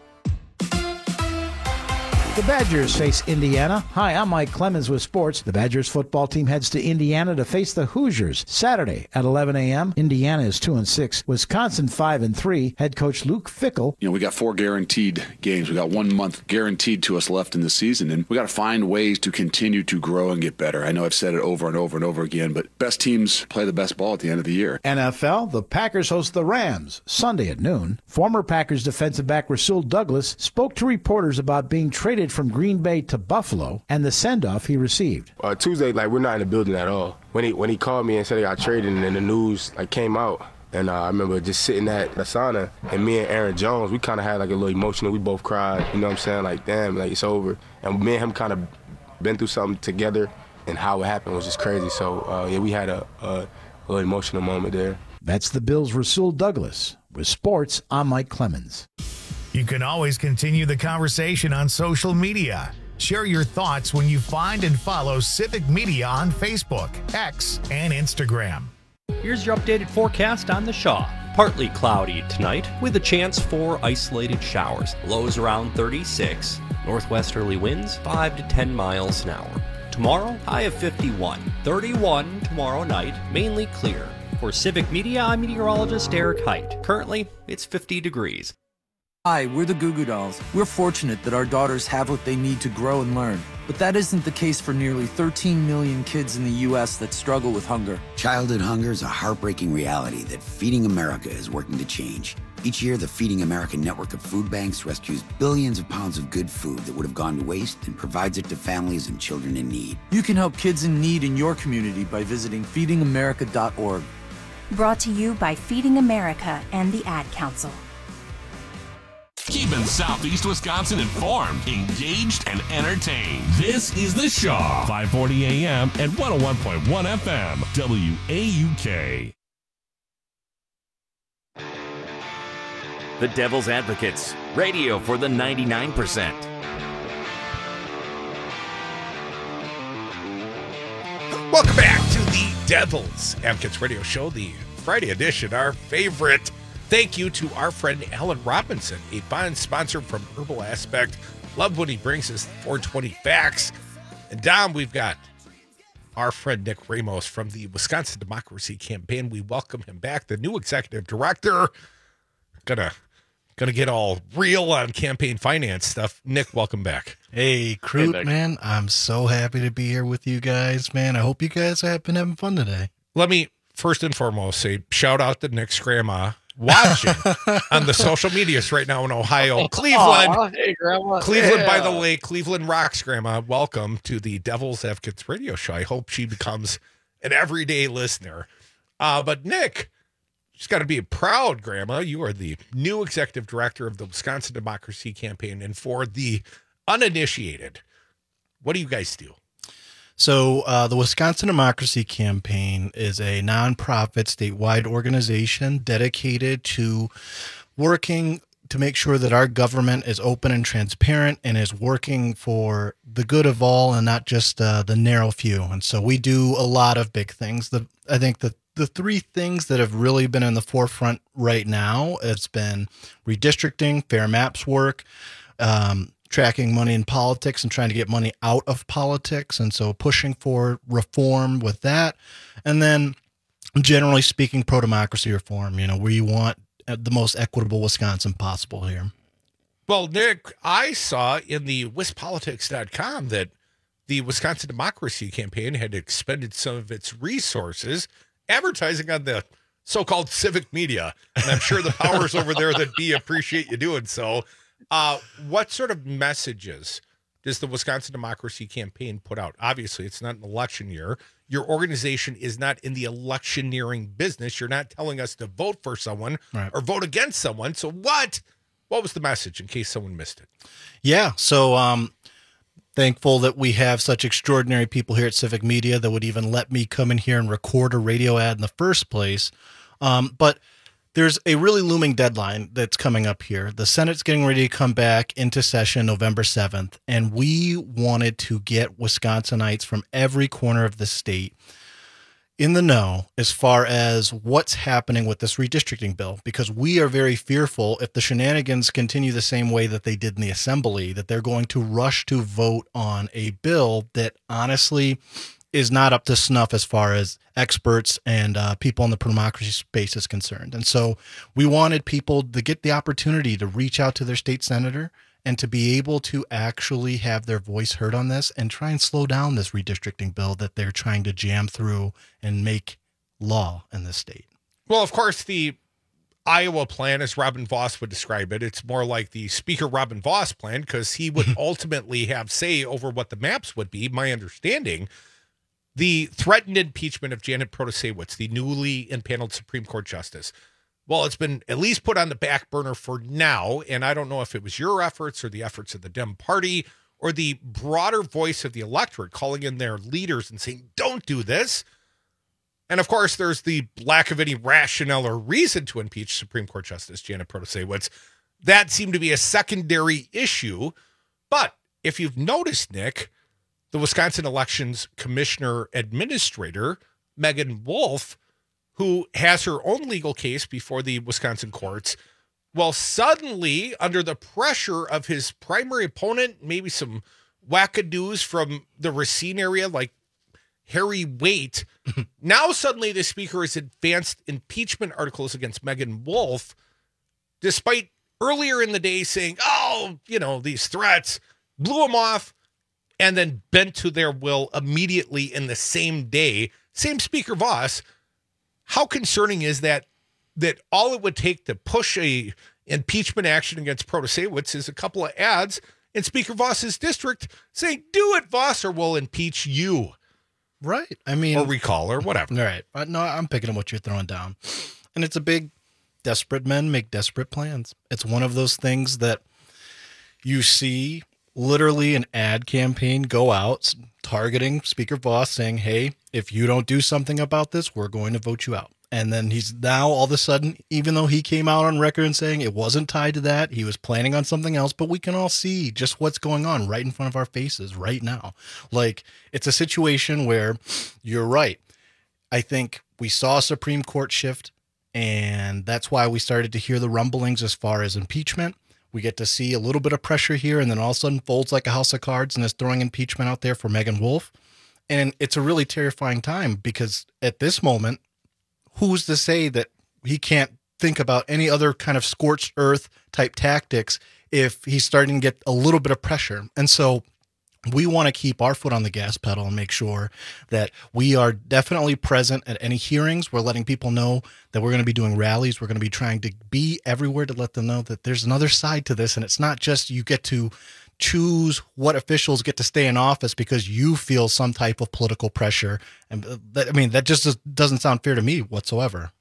The Badgers face Indiana. Hi, I'm Mike Clemens with sports. The Badgers football team heads to Indiana to face the Hoosiers Saturday at 11 a.m. Indiana is 2-6. Wisconsin 5-3. Head coach Luke Fickell. We got 4 guaranteed games. We got 1 month guaranteed to us left in the season, and we got to find ways to continue to grow and get better. I know I've said it over and over and over again, but best teams play the best ball at the end of the year. NFL, the Packers host the Rams Sunday at noon. Former Packers defensive back Rasul Douglas spoke to reporters about being traded from Green Bay to Buffalo and the send-off he received. Tuesday, we're not in the building at all. When he called me and said he got traded, and then the news came out, and I remember just sitting at the sauna, and me and Aaron Jones, we kind of had a little emotional. We both cried, you know what I'm saying? Damn, it's over. And me and him kind of been through something together, and how it happened was just crazy. So we had a little emotional moment there. That's the Bills' Rasul Douglas. With sports, I'm Mike Clemens. You can always continue the conversation on social media. Share your thoughts when you find and follow Civic Media on Facebook, X, and Instagram. Here's your updated forecast on the Shaw. Partly cloudy tonight with a chance for isolated showers. Lows around 36. Northwesterly winds 5 to 10 miles an hour. Tomorrow, high of 51. 31 tomorrow night, mainly clear. For Civic Media, I'm meteorologist Eric Height. Currently, it's 50 degrees. Hi, we're the Goo Goo Dolls. We're fortunate that our daughters have what they need to grow and learn. But that isn't the case for nearly 13 million kids in the U.S. that struggle with hunger. Childhood hunger is a heartbreaking reality that Feeding America is working to change. Each year, the Feeding America network of food banks rescues billions of pounds of good food that would have gone to waste and provides it to families and children in need. You can help kids in need in your community by visiting feedingamerica.org. Brought to you by Feeding America and the Ad Council. Keeping Southeast Wisconsin informed, engaged, and entertained. This is The Shaw, 540 AM and 101.1 FM, WAUK. The Devil's Advocates, radio for the 99%. Welcome back to the Devil's Advocates Radio Show, the Friday edition, our favorite. Thank you to our friend Alan Robinson, a fine sponsor from Herbal Aspect. Love when he brings us 420 facts. And Dom, we've got our friend Nick Ramos from the Wisconsin Democracy Campaign. We welcome him back, the new executive director. Gonna get all real on campaign finance stuff. Nick, welcome back. Hey, Crute, man. I'm so happy to be here with you guys, man. I hope you guys have been having fun today. Let me first and foremost say shout out to Nick's grandma watching on the social medias right now in Ohio. Cleveland. Aw, hey, Grandma. Cleveland by Yeah. the lake. Cleveland rocks, Grandma. Welcome to the Devil's Advocates radio show. I hope she becomes an everyday listener. But Nick, she's got to be proud, Grandma. You are the new executive director of the Wisconsin Democracy Campaign. And for the uninitiated, what do you guys do? So the Wisconsin Democracy Campaign is a nonprofit statewide organization dedicated to working to make sure that our government is open and transparent and is working for the good of all and not just the narrow few. And so we do a lot of big things. I think the three things that have really been in the forefront right now, it's been redistricting, fair maps work, tracking money in politics and trying to get money out of politics. And so pushing for reform with that. And then generally speaking, pro-democracy reform, we want the most equitable Wisconsin possible here. Well, Nick, I saw in the wispolitics.com that the Wisconsin Democracy Campaign had expended some of its resources advertising on the so-called civic media. And I'm sure the powers over there that appreciate you doing so. What sort of messages does the Wisconsin Democracy Campaign put out? Obviously, it's not an election year. Your organization is not in the electioneering business. You're not telling us to vote for someone or vote against someone. So what was the message in case someone missed it? Yeah. So thankful that we have such extraordinary people here at Civic Media that would even let me come in here and record a radio ad in the first place. But there's a really looming deadline that's coming up here. The Senate's getting ready to come back into session November 7th, and we wanted to get Wisconsinites from every corner of the state in the know as far as what's happening with this redistricting bill, because we are very fearful if the shenanigans continue the same way that they did in the assembly, that they're going to rush to vote on a bill that honestly is not up to snuff as far as experts and people in the pro-democracy space is concerned. And so we wanted people to get the opportunity to reach out to their state senator and to be able to actually have their voice heard on this and try and slow down this redistricting bill that they're trying to jam through and make law in this state. Well, of course, the Iowa plan, as Robin Vos would describe it, it's more like the Speaker Robin Vos plan because he would ultimately have say over what the maps would be, my understanding. The threatened impeachment of Janet Protasewicz, the newly impaneled Supreme Court Justice. Well, it's been at least put on the back burner for now, and I don't know if it was your efforts or the efforts of the Dem Party or the broader voice of the electorate calling in their leaders and saying, don't do this. And, of course, there's the lack of any rationale or reason to impeach Supreme Court Justice Janet Protasewicz. That seemed to be a secondary issue. But if you've noticed, Nick, the Wisconsin Elections Commissioner Administrator, Megan Wolf, who has her own legal case before the Wisconsin courts, well, suddenly, under the pressure of his primary opponent, maybe some wackadoos from the Racine area like Harry Waite, now suddenly the speaker has advanced impeachment articles against Megan Wolf, despite earlier in the day saying, these threats, blew them off, and then bent to their will immediately in the same day. Same Speaker Vos. How concerning is that all it would take to push a impeachment action against Protasewicz is a couple of ads in Speaker Vos's district saying, do it, Vos, or we'll impeach you. Right. I mean, or recall or whatever. Right. No, I'm picking up what you're throwing down. And it's a big, desperate men make desperate plans. It's one of those things that you see literally an ad campaign go out targeting Speaker Vos saying, hey, if you don't do something about this, we're going to vote you out. And then he's now all of a sudden, even though he came out on record and saying it wasn't tied to that, he was planning on something else, but we can all see just what's going on right in front of our faces right now. Like, it's a situation where you're right. I think we saw a Supreme Court shift, and that's why we started to hear the rumblings as far as impeachment. We get to see a little bit of pressure here, and then all of a sudden folds like a house of cards and is throwing impeachment out there for Megan Wolf. And it's a really terrifying time because at this moment, who's to say that he can't think about any other kind of scorched earth type tactics if he's starting to get a little bit of pressure? And so we want to keep our foot on the gas pedal and make sure that we are definitely present at any hearings. We're letting people know that we're going to be doing rallies. We're going to be trying to be everywhere to let them know that there's another side to this. And it's not just you get to choose what officials get to stay in office because you feel some type of political pressure. And that just doesn't sound fair to me whatsoever.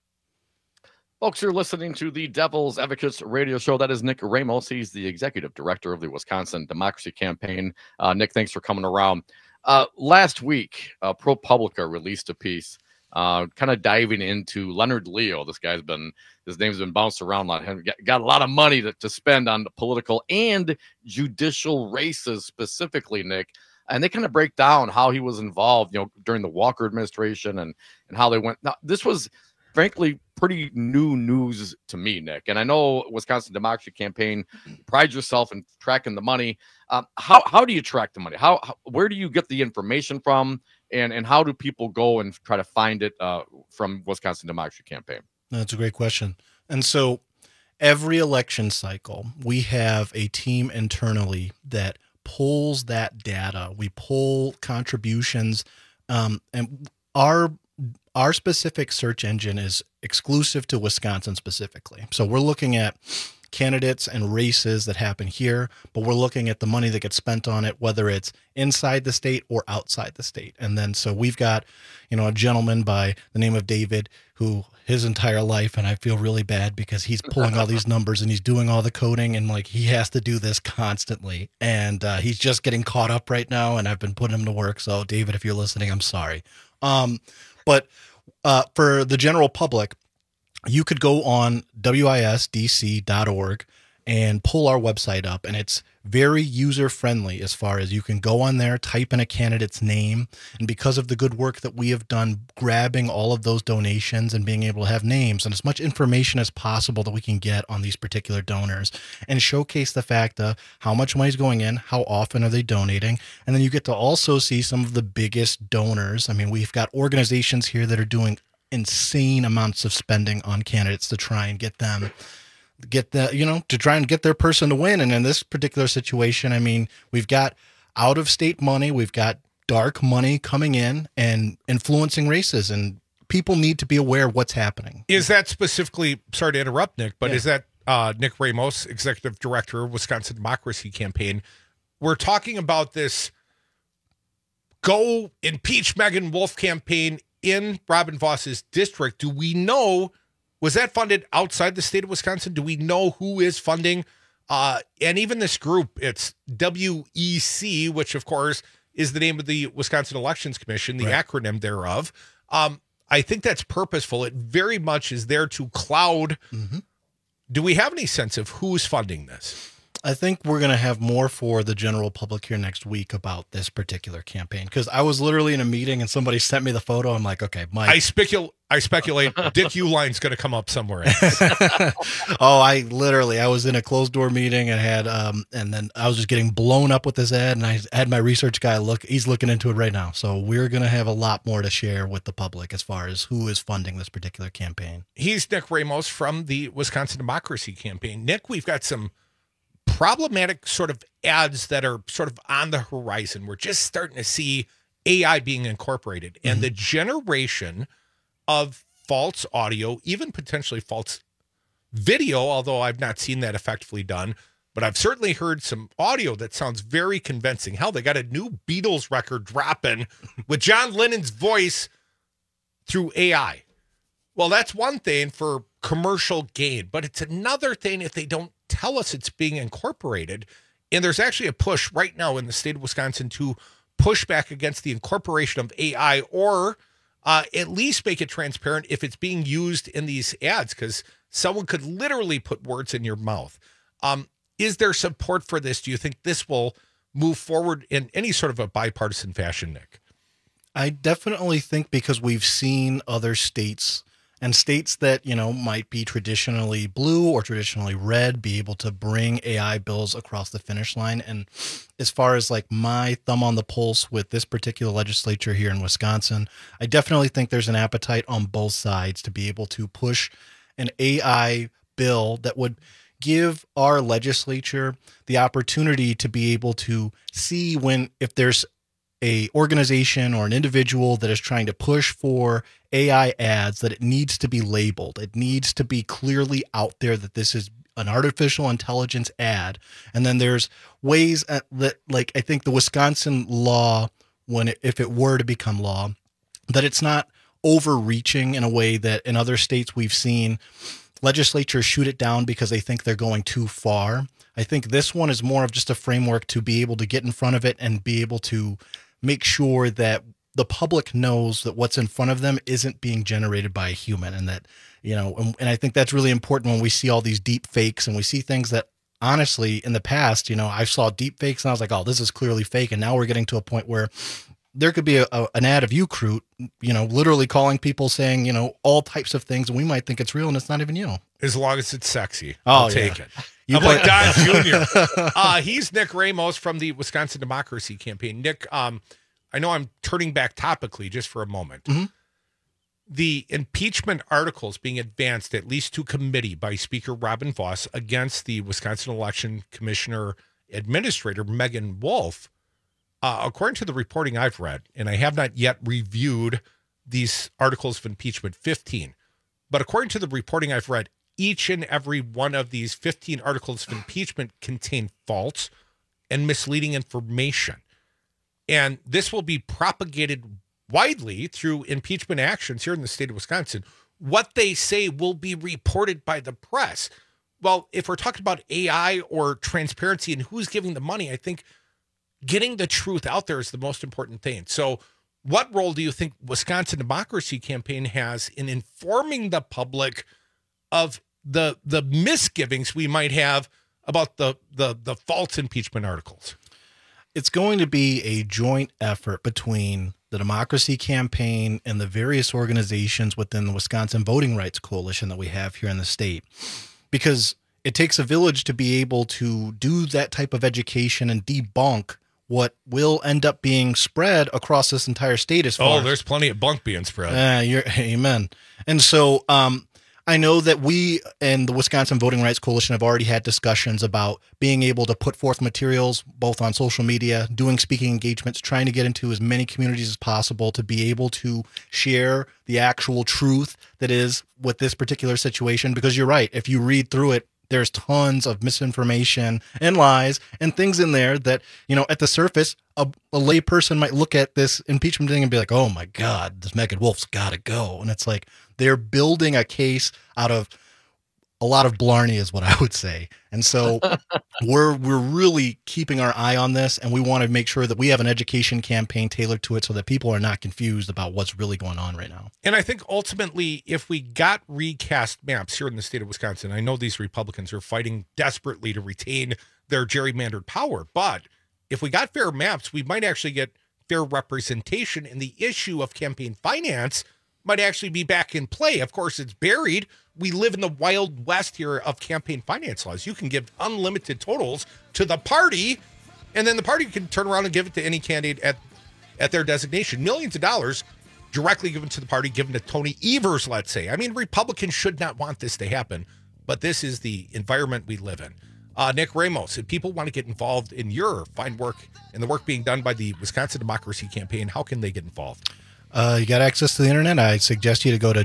Folks, you're listening to the Devil's Advocates radio show. That is Nick Ramos. He's the executive director of the Wisconsin Democracy Campaign. Nick, thanks for coming around. Last week, ProPublica released a piece kind of diving into Leonard Leo. His name's been bounced around a lot. Got a lot of money to spend on the political and judicial races specifically, Nick. And they kind of break down how he was involved, during the Walker administration and how they went. Now, this was frankly pretty new news to me, Nick. And I know Wisconsin Democracy Campaign prides yourself in tracking the money. How do you track the money? Where do you get the information from? And how do people go and try to find it from Wisconsin Democracy Campaign? That's a great question. And so every election cycle, we have a team internally that pulls that data. We pull contributions, and our specific search engine is exclusive to Wisconsin specifically. So we're looking at candidates and races that happen here, but we're looking at the money that gets spent on it, whether it's inside the state or outside the state. And then so we've got, a gentleman by the name of David who his entire life, and I feel really bad because he's pulling all these numbers and he's doing all the coding and he has to do this constantly. And he's just getting caught up right now, and I've been putting him to work. So David, if you're listening, I'm sorry. But for the general public, you could go on wisdc.org and pull our website up, and it's very user-friendly as far as you can go on there, type in a candidate's name, and because of the good work that we have done grabbing all of those donations and being able to have names and as much information as possible that we can get on these particular donors and showcase the fact of how much money is going in, how often are they donating, and then you get to also see some of the biggest donors. I mean, we've got organizations here that are doing insane amounts of spending on candidates to try and get to try and get their person to win. And in this particular situation, I mean, we've got out of state money, we've got dark money coming in and influencing races, and people need to be aware of what's happening. Is that specifically, sorry to interrupt, Nick, but is that Nick Ramos, executive director of Wisconsin Democracy Campaign? We're talking about this Go Impeach Megan Wolf campaign in Robin Voss's district. Do we know, was that funded outside the state of Wisconsin? Do we know who is funding? And even this group, it's WEC, which of course is the name of the Wisconsin Elections Commission, the acronym thereof. I think that's purposeful. It very much is there to cloud. Mm-hmm. Do we have any sense of who's funding this? I think we're going to have more for the general public here next week about this particular campaign, because I was literally in a meeting and somebody sent me the photo. I'm like, okay, Mike. I speculate Dick Uline's going to come up somewhere. I was in a closed door meeting and had, and then I was just getting blown up with this ad, and I had my research guy he's looking into it right now. So we're going to have a lot more to share with the public as far as who is funding this particular campaign. He's Nick Ramos from the Wisconsin Democracy Campaign. Nick, we've got some problematic sort of ads that are sort of on the horizon. We're just starting to see AI being incorporated, and the generation of false audio, even potentially false video, although I've not seen that effectively done, but I've certainly heard some audio that sounds very convincing. Hell, they got a new Beatles record dropping with John Lennon's voice through AI. Well, that's one thing for commercial gain, but it's another thing if they don't tell us it's being incorporated. And there's actually a push right now in the state of Wisconsin to push back against the incorporation of AI, or at least make it transparent if it's being used in these ads, because someone could literally put words in your mouth. Is there support for this? Do you think this will move forward in any sort of a bipartisan fashion, Nick? I definitely think, because we've seen other states and states that, might be traditionally blue or traditionally red be able to bring AI bills across the finish line. And as far as like my thumb on the pulse with this particular legislature here in Wisconsin, I definitely think there's an appetite on both sides to be able to push an AI bill that would give our legislature the opportunity to be able to see if there's a organization or an individual that is trying to push for AI ads, that it needs to be labeled. It needs to be clearly out there that this is an artificial intelligence ad. And then there's ways that, like, I think the Wisconsin law, if it were to become law, that it's not overreaching in a way that in other states we've seen legislatures shoot it down because they think they're going too far. I think this one is more of just a framework to be able to get in front of it and be able to make sure that the public knows that what's in front of them isn't being generated by a human, and that, and I think that's really important when we see all these deep fakes and we see things that honestly in the past, I saw deep fakes and I was like, oh, this is clearly fake. And now we're getting to a point where there could be an ad of Ucrute, literally calling people saying, all types of things, and we might think it's real and it's not even you. As long as it's sexy, I'll take it. I'm like Don Jr. He's Nick Ramos from the Wisconsin Democracy Campaign. Nick, I know I'm turning back topically just for a moment. Mm-hmm. The impeachment articles being advanced, at least to committee, by Speaker Robin Vos against the Wisconsin Election Commissioner Administrator Megan Wolf, according to the reporting I've read, and I have not yet reviewed these articles of impeachment 15, but according to the reporting I've read, each and every one of these 15 articles of impeachment contain false and misleading information. And this will be propagated widely through impeachment actions here in the state of Wisconsin. What they say will be reported by the press. Well, if we're talking about AI or transparency and who's giving the money, I think getting the truth out there is the most important thing. So what role do you think Wisconsin Democracy Campaign has in informing the public of the misgivings we might have about the false impeachment articles? It's going to be a joint effort between the Democracy Campaign and the various organizations within the Wisconsin Voting Rights Coalition that we have here in the state, because it takes a village to be able to do that type of education and debunk what will end up being spread across this entire state. There's plenty of bunk being spread. Amen. And so I know that we and the Wisconsin Voting Rights Coalition have already had discussions about being able to put forth materials both on social media, doing speaking engagements, trying to get into as many communities as possible to be able to share the actual truth that is with this particular situation. Because you're right, if you read through it, there's tons of misinformation and lies and things in there that, at the surface, a lay person might look at this impeachment thing and be like, oh my God, this Megan Wolf's got to go. And it's like, they're building a case out of a lot of blarney is what I would say. And so we're really keeping our eye on this, and we want to make sure that we have an education campaign tailored to it so that people are not confused about what's really going on right now. And I think ultimately, if we got recast maps here in the state of Wisconsin, I know these Republicans are fighting desperately to retain their gerrymandered power, but if we got fair maps, we might actually get fair representation, and the issue of campaign finance might actually be back in play. Of course, it's buried. We live in the wild west here of campaign finance laws. You can give unlimited totals to the party, and then the party can turn around and give it to any candidate at their designation. Millions of dollars directly given to the party, given to Tony Evers, let's say. I mean, Republicans should not want this to happen, but this is the environment we live in. Nick Ramos, if people want to get involved in your fine work and the work being done by the Wisconsin Democracy Campaign, how can they get involved? You got access to the internet. I suggest you to go to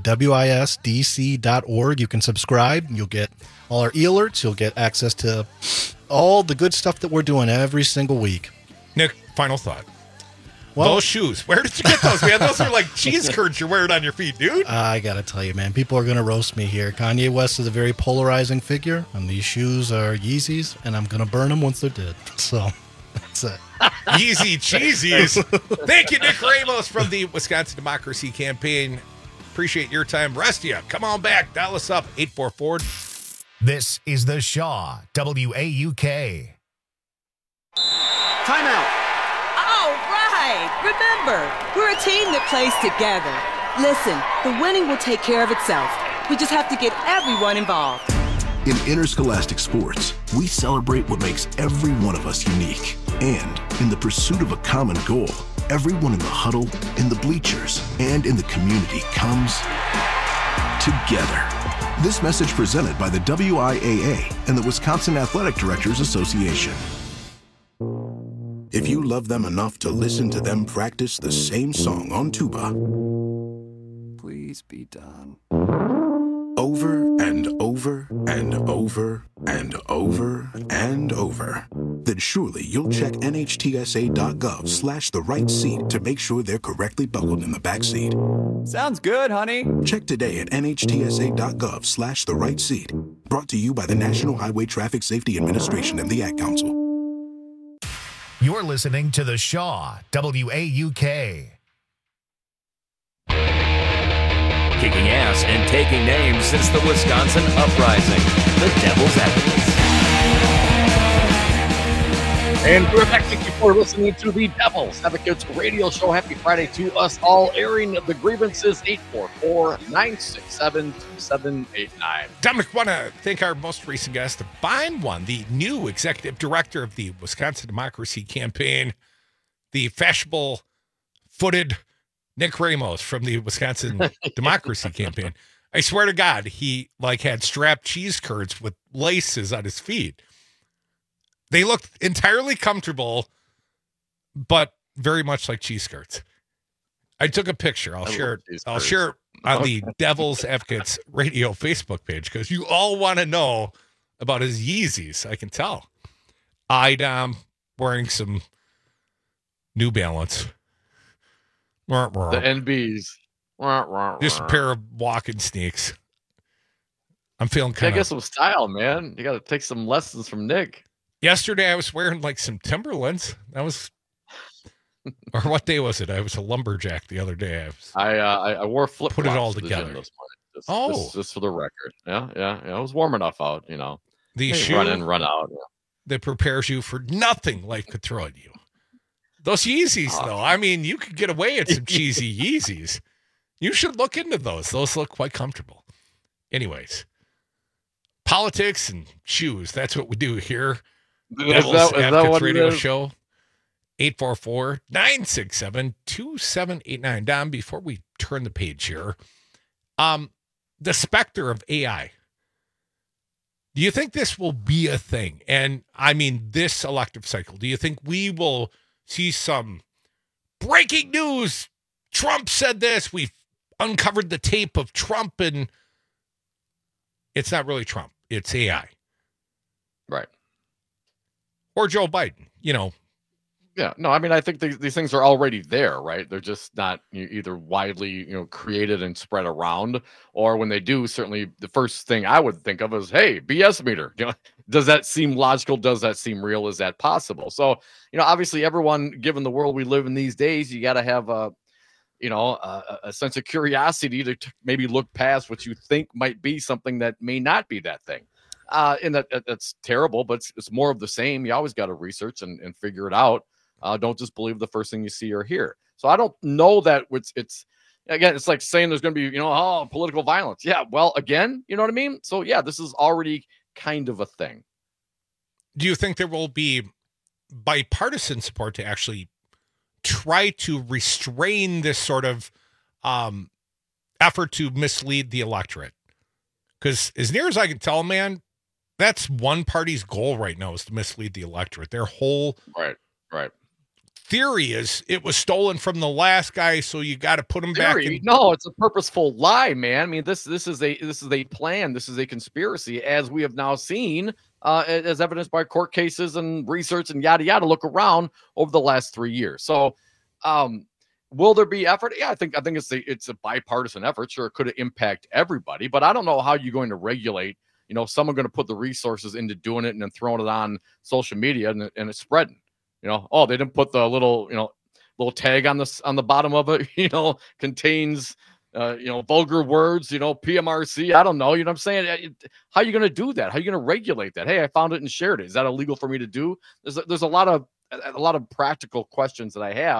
wisdc.org. You can subscribe. You'll get all our e-alerts. You'll get access to all the good stuff that we're doing every single week. Nick, final thought. Well, those shoes, where did you get those, man? Those are like cheese curds you're wearing on your feet, dude. I got to tell you, man, people are going to roast me here. Kanye West is a very polarizing figure, and these shoes are Yeezys, and I'm going to burn them once they're dead. So that's it. Yeezy cheesies. Thank you, Nick Ramos from the Wisconsin Democracy Campaign. Appreciate your time. Rest of you, come on back. Dial us up, 844. This is the Shaw, WAUK. Timeout. All right. Remember, we're a team that plays together. Listen, the winning will take care of itself. We just have to get everyone involved. In Interscholastic Sports, we celebrate what makes every one of us unique. And in the pursuit of a common goal, everyone in the huddle, in the bleachers, and in the community comes together. This message presented by the WIAA and the Wisconsin Athletic Directors Association. If you love them enough to listen to them practice the same song on tuba, Please be done. over and over and over and over and over, then surely you'll check NHTSA.gov/the right seat to make sure they're correctly buckled in the back seat. Sounds good, honey. Check today at NHTSA.gov/the right seat. Brought to you by the National Highway Traffic Safety Administration and the Ad Council. You're listening to The Shaw, WAUK. Kicking ass and taking names since the Wisconsin Uprising, the Devil's Advocates. And we're back. Thank you for listening to the Devil's Advocates radio show. Happy Friday to us all. Airing the grievances, 844-967-2789. Dominic, want to thank our most recent guest, Bind One, the new executive director of the Wisconsin Democracy Campaign, the fashionable-footed Nick Ramos from the Wisconsin Democracy Campaign. I swear to God, he had strapped cheese curds with laces on his feet. They looked entirely comfortable, but very much like cheese skirts. I took a picture. I'll share it on the Devil's Advocates radio Facebook page because you all want to know about his Yeezys. I can tell. I'm wearing some New Balance. The NBs. Just a pair of walking sneaks. I'm feeling kind of. Get some style, man. You got to take some lessons from Nick. Yesterday, I was wearing some Timberlands. That was, or what day was it? I was a lumberjack the other day. I wore flip flops. Put it all together. This just for the record. Yeah. It was warm enough out. The shoe run in, run out. Yeah. That prepares you for nothing life could throw at you. Those Yeezys, though. I mean, you could get away at some cheesy Yeezys. You should look into those. Those look quite comfortable. Anyways, politics and shoes. That's what we do here. Devil's Advocates Radio Show. 844-967-2789. Dom, before we turn the page here, the specter of AI. Do you think this will be a thing? And I mean, this elective cycle, do you think we will see some breaking news? Trump said this. We've uncovered the tape of Trump, and it's not really Trump. It's AI. Right. Or Joe Biden, Yeah, no, I mean, I think these things are already there, right? They're just not either widely, created and spread around, or when they do, certainly the first thing I would think of is, hey, BS meter. Does that seem logical? Does that seem real? Is that possible? So, obviously everyone, given the world we live in these days, you got to have a sense of curiosity to maybe look past what you think might be something that may not be that thing. And that's terrible, but it's more of the same. You always got to research and figure it out. Don't just believe the first thing you see or hear. So I don't know that it's like saying there's going to be, political violence. Yeah. Well, again, you know what I mean? So yeah, this is already kind of a thing. Do you think there will be bipartisan support to actually try to restrain this sort of effort to mislead the electorate? Because as near as I can tell, man, that's one party's goal right now is to mislead the electorate. Their whole right theory is it was stolen from the last guy, so you got to put him back in. No, it's a purposeful lie, man. I mean, this is a plan. This is a conspiracy, as we have now seen, as evidenced by court cases and research and yada yada. Look around over the last 3 years. So, will there be effort? Yeah, I think it's a bipartisan effort. Sure, it could impact everybody, but I don't know how you're going to regulate. Someone going to put the resources into doing it and then throwing it on social media and it's spreading. They didn't put the little tag on the bottom of it, contains, vulgar words, PMRC. I don't know. You know what I'm saying? How are you going to do that? How are you going to regulate that? Hey, I found it and shared it. Is that illegal for me to do? There's a lot of practical questions that I have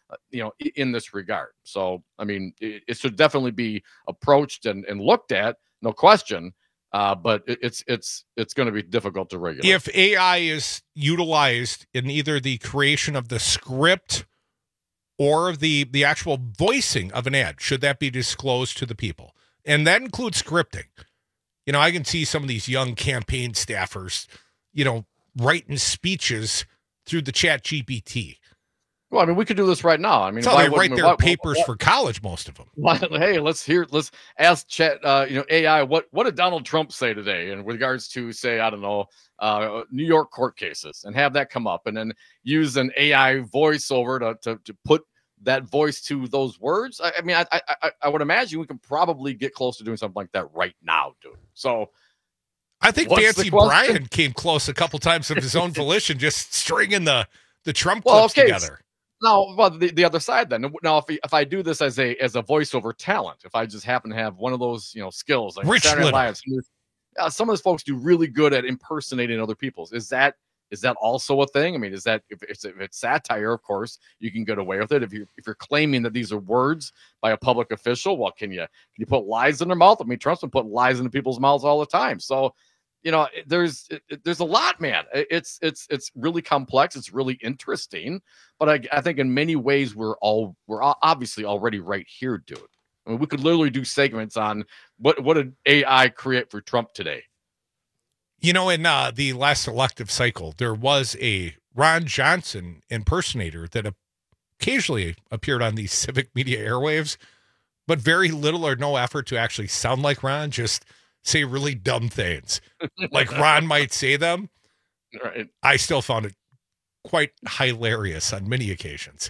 in this regard. So, I mean, it should definitely be approached and looked at, no question. But it's going to be difficult to regulate. If AI is utilized in either the creation of the script or the actual voicing of an ad, should that be disclosed to the people? And that includes scripting. I can see some of these young campaign staffers, writing speeches through the Chat-GPT. Well, I mean, we could do this right now. I mean, that's how they write their papers for college, most of them. Hey, let's ask Chat, AI, what did Donald Trump say today in regards to, say, I don't know, New York court cases, and have that come up, and then use an AI voiceover to put that voice to those words. I mean, I would imagine we can probably get close to doing something like that right now, dude. So I think Fancy Brian came close a couple times of his own volition, just stringing the Trump clips together. Now, well, the other side then. Now, if I do this as a voiceover talent, if I just happen to have one of those skills, like Saturday Night Live, some of those folks do really good at impersonating other people's. Is that also a thing? I mean, is that if it's satire, of course, you can get away with it. If you're claiming that these are words by a public official, well, can you put lies in their mouth? I mean, Trump's been putting lies into people's mouths all the time. So, there's a lot, man. It's really complex. It's really interesting, but I think in many ways we're obviously already right here, dude. I mean, we could literally do segments on what did AI create for Trump today. In the last elective cycle, there was a Ron Johnson impersonator that occasionally appeared on these civic media airwaves, but very little or no effort to actually sound like Ron, just say really dumb things. Like Ron might say them. Right. I still found it quite hilarious on many occasions.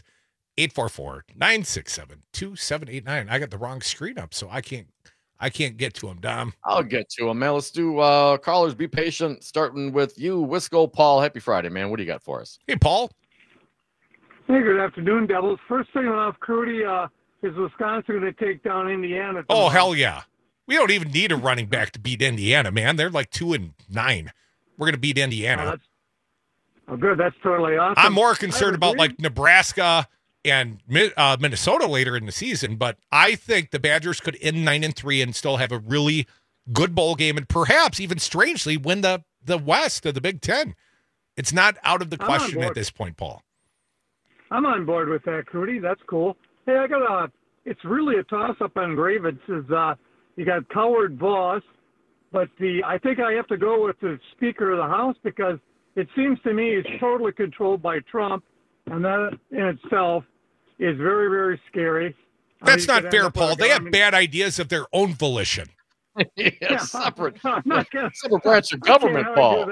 844-967-2789. I got the wrong screen up, so I can't get to him, Dom. I'll get to him, man. Let's do callers. Be patient. Starting with you, Wisco Paul. Happy Friday, man. What do you got for us? Hey, Paul. Hey, good afternoon, Devils. First thing off, Crudy, is Wisconsin going to take down Indiana? Oh, hell yeah. We don't even need a running back to beat Indiana, man. They're like 2-9. We're going to beat Indiana. Oh, good. That's totally awesome. I'm more concerned about like Nebraska and Minnesota later in the season, but I think the Badgers could end 9-3 and still have a really good bowl game, and perhaps even strangely win the West of the Big Ten. It's not out of the question at this point, Paul. I'm on board with that, Crudy. That's cool. Hey, it's really a toss-up on grievances. You got Coward Voss, but I think I have to go with the Speaker of the House, because it seems to me he's totally controlled by Trump, and that in itself is very, very scary. That's not fair, Paul. They have bad ideas of their own volition. Separate branch of government, Paul.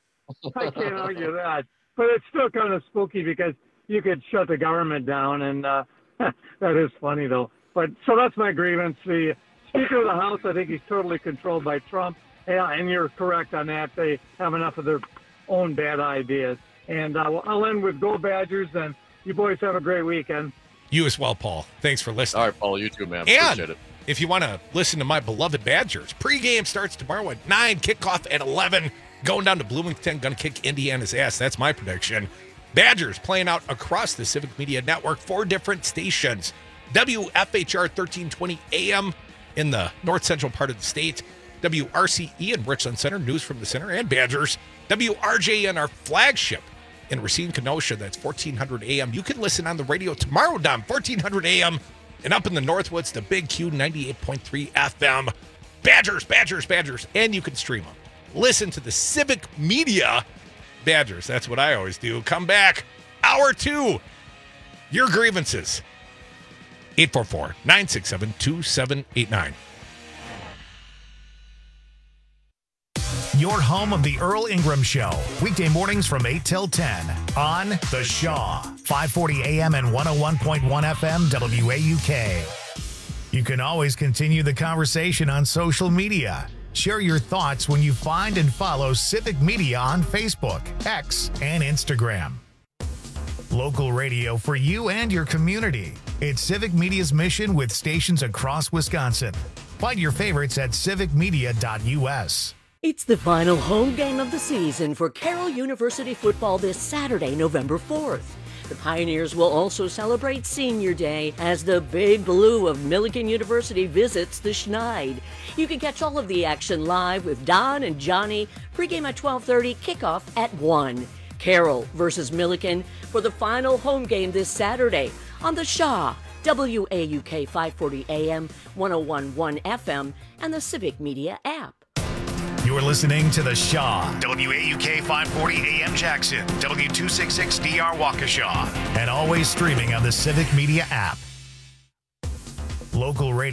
I can't argue that. But it's still kind of spooky, because you could shut the government down, and that is funny, though. But so that's my grievance. The Speaker of the House, I think he's totally controlled by Trump. Yeah, and you're correct on that. They have enough of their own bad ideas. And I'll end with Go Badgers, and you boys have a great weekend. You as well, Paul. Thanks for listening. All right, Paul, you too, man. Appreciate it. If you want to listen to my beloved Badgers, pregame starts tomorrow at 9, kickoff at 11. Going down to Bloomington, going to kick Indiana's ass. That's my prediction. Badgers playing out across the Civic Media Network, 4 different stations. WFHR 1320 AM in the north central part of the state. WRCE in Richland Center, news from the center, and Badgers. WRJN, our flagship in Racine, Kenosha, that's 1400 AM. You can listen on the radio tomorrow, Dom, 1400 AM. And up in the Northwoods, the Big Q 98.3 FM. Badgers, Badgers, Badgers. And you can stream them. Listen to the Civic Media Badgers. That's what I always do. Come back. Hour 2. Your grievances. 844-967-2789. Your home of the Earl Ingram Show. Weekday mornings from 8 till 10 on The Shaw. 540 AM and 101.1 FM WAUK. You can always continue the conversation on social media. Share your thoughts when you find and follow Civic Media on Facebook, X, and Instagram. Local radio for you and your community. It's Civic Media's mission with stations across Wisconsin. Find your favorites at civicmedia.us. It's the final home game of the season for Carroll University football this Saturday, November 4th. The Pioneers will also celebrate Senior Day as the Big Blue of Millikan University visits the Schneid. You can catch all of the action live with Don and Johnny. Pregame at 12:30, kickoff at 1. Carroll versus Millikan for the final home game this Saturday on the Shaw, WAUK 540 AM, 101.1 FM, and the Civic Media app. You're listening to The Shaw, WAUK 540 AM Jackson, W266DR Waukesha, and always streaming on the Civic Media app. Local radio.